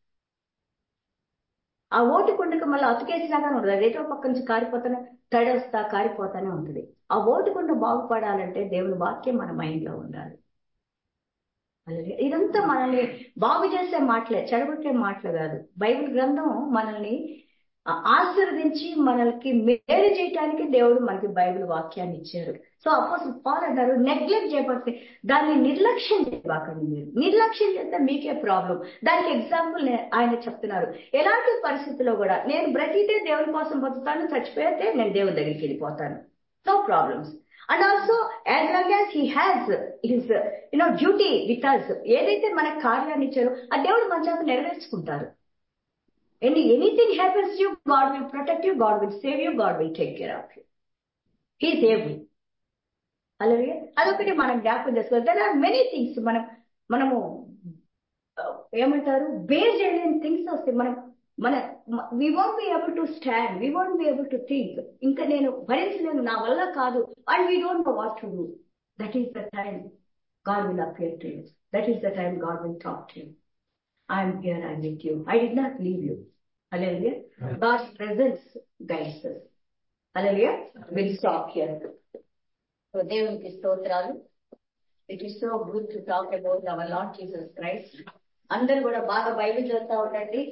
ఆ vote కొండకు మళ్ళీ అతుకేసినాగానే ఉండదు. అదేదో పక్క నుంచి తడొస్తా కారిపోతానే ఉంటుంది. ఆ ఓటు కొండ బాగుపడాలంటే దేవుని వాక్యం మన మైండ్ లో ఉండాలి. ఇదంతా మనల్ని బాగు చేసే మాటలే, చెడగొట్టే మాటలు కాదు. బైబిల్ గ్రంథం మనల్ని ఆశీర్వదించి మనల్కి మేలు చేయడానికి దేవుడు మనకి బైబిల్ వాక్యాన్ని ఇచ్చారు. సో అపోస్తలుడు పౌలు అంటారు, నెగ్లెక్ట్ చేయబడితే దాన్ని నిర్లక్ష్యం చేయకండి. మీరు నిర్లక్ష్యం చేస్తే మీకే ప్రాబ్లం. దానికి ఎగ్జాంపుల్ ఆయన చెప్తున్నారు. ఎలాంటి పరిస్థితుల్లో కూడా నేను బ్రతికితే దేవుని కోసం బతుకుతాను, చచ్చిపోతే నేను దేవుని దగ్గరికి వెళ్ళిపోతాను. No problems. And also, as long as he has his, duty with us, ఏదైతే మన కార్యాన్ని ఇచ్చారో ఆ దేవుడు మన చేత నెరవేర్చుకుంటారు. Anything happens to you, God will protect you, God will save you, God will take care of you. He is able. అలాగే అదొకటి మనం జ్ఞాపకం చేసుకోవాలి. There are many things మనము ఏమంటారు బేస్ చేయలేని థింగ్స్ వస్తాయి. we won't be able to stand, we won't be able to think. ఇంకా నేను భరించలేను, నా వల్ల కాదు, and we don't know what to do. That is the time God will appear to you. That is the time God will talk to you. I am here, I am with you. I did not leave you. Hallelujah. God's presence guides us. Hallelujah. We'll stop here. So దేవునికి స్తోత్రాలు. It is so good to talk about our Lord Jesus Christ. అందరూ కూడా బాగా Bible చదువుతా ఉండండి.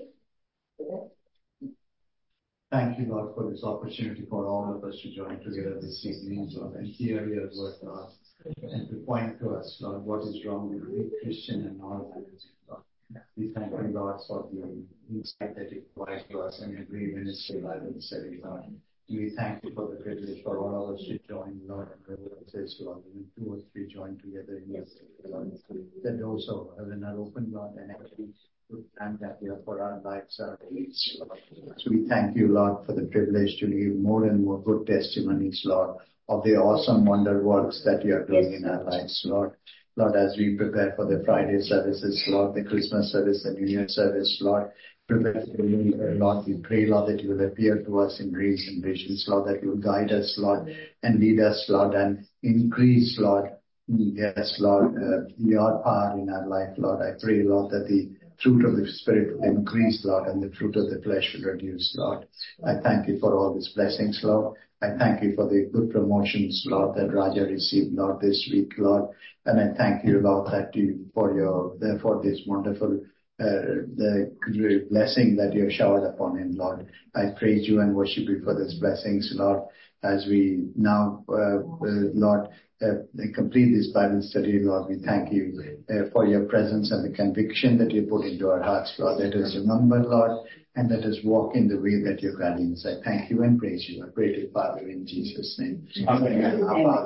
Thank you, Lord, for this opportunity for all of us to join together this evening, Lord, and hear your word, Lord, and to point to us, Lord, what is wrong with the Christian and all that, Lord. We thank you, Lord, for the insight that you provide to us and every ministry, Bible study, Lord. We thank you for the privilege for all of us to join, Lord, and the word says, Lord, when 2 or 3 join together in your name, Lord, the doors of heaven are open, Lord, and every good plan that you have for our lives are reached, Lord. So we thank you, Lord, for the privilege to give more and more good testimonies, Lord, of the awesome wonder works that you are doing in our lives, Lord. Lord, as we prepare for the Friday services, Lord, the Christmas service, the New Year service, Lord, prepare for the New Year, Lord. We pray, Lord, that you will appear to us in dreams and visions, Lord, that you will guide us, Lord, and lead us, Lord, and increase, Lord, yes, Lord, your power in our life, Lord. I pray, Lord, that the fruit of the Spirit will increase, Lord, and the fruit of the flesh will reduce, Lord. I thank you for all these blessings, Lord. I thank you for the good promotions, Lord, that Raja received, Lord, this week, Lord. And I thank you, Lord, for this wonderful the blessing that you have showered upon him, Lord. I praise you and worship you for these blessings, Lord, as we now, Lord, complete this Bible study, Lord. We thank you for your presence and the conviction that you put into our hearts, Lord. Let us remember, Lord, and let us walk in the way that you're guiding us. I thank you and praise you. I pray to Father in Jesus' name. Amen.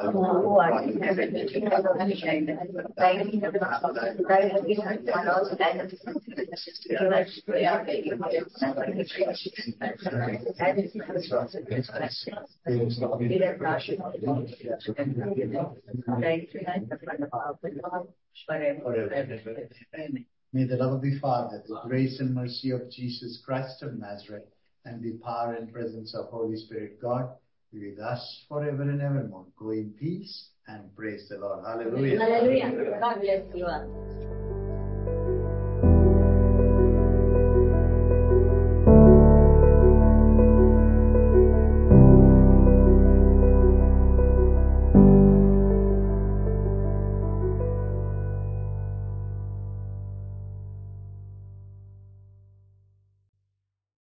May the love of the Father, the grace and mercy of Jesus Christ of Nazareth, and the power and presence of Holy Spirit God be with us forever and evermore. Go in peace and praise the Lord. Hallelujah. Hallelujah. God bless you all.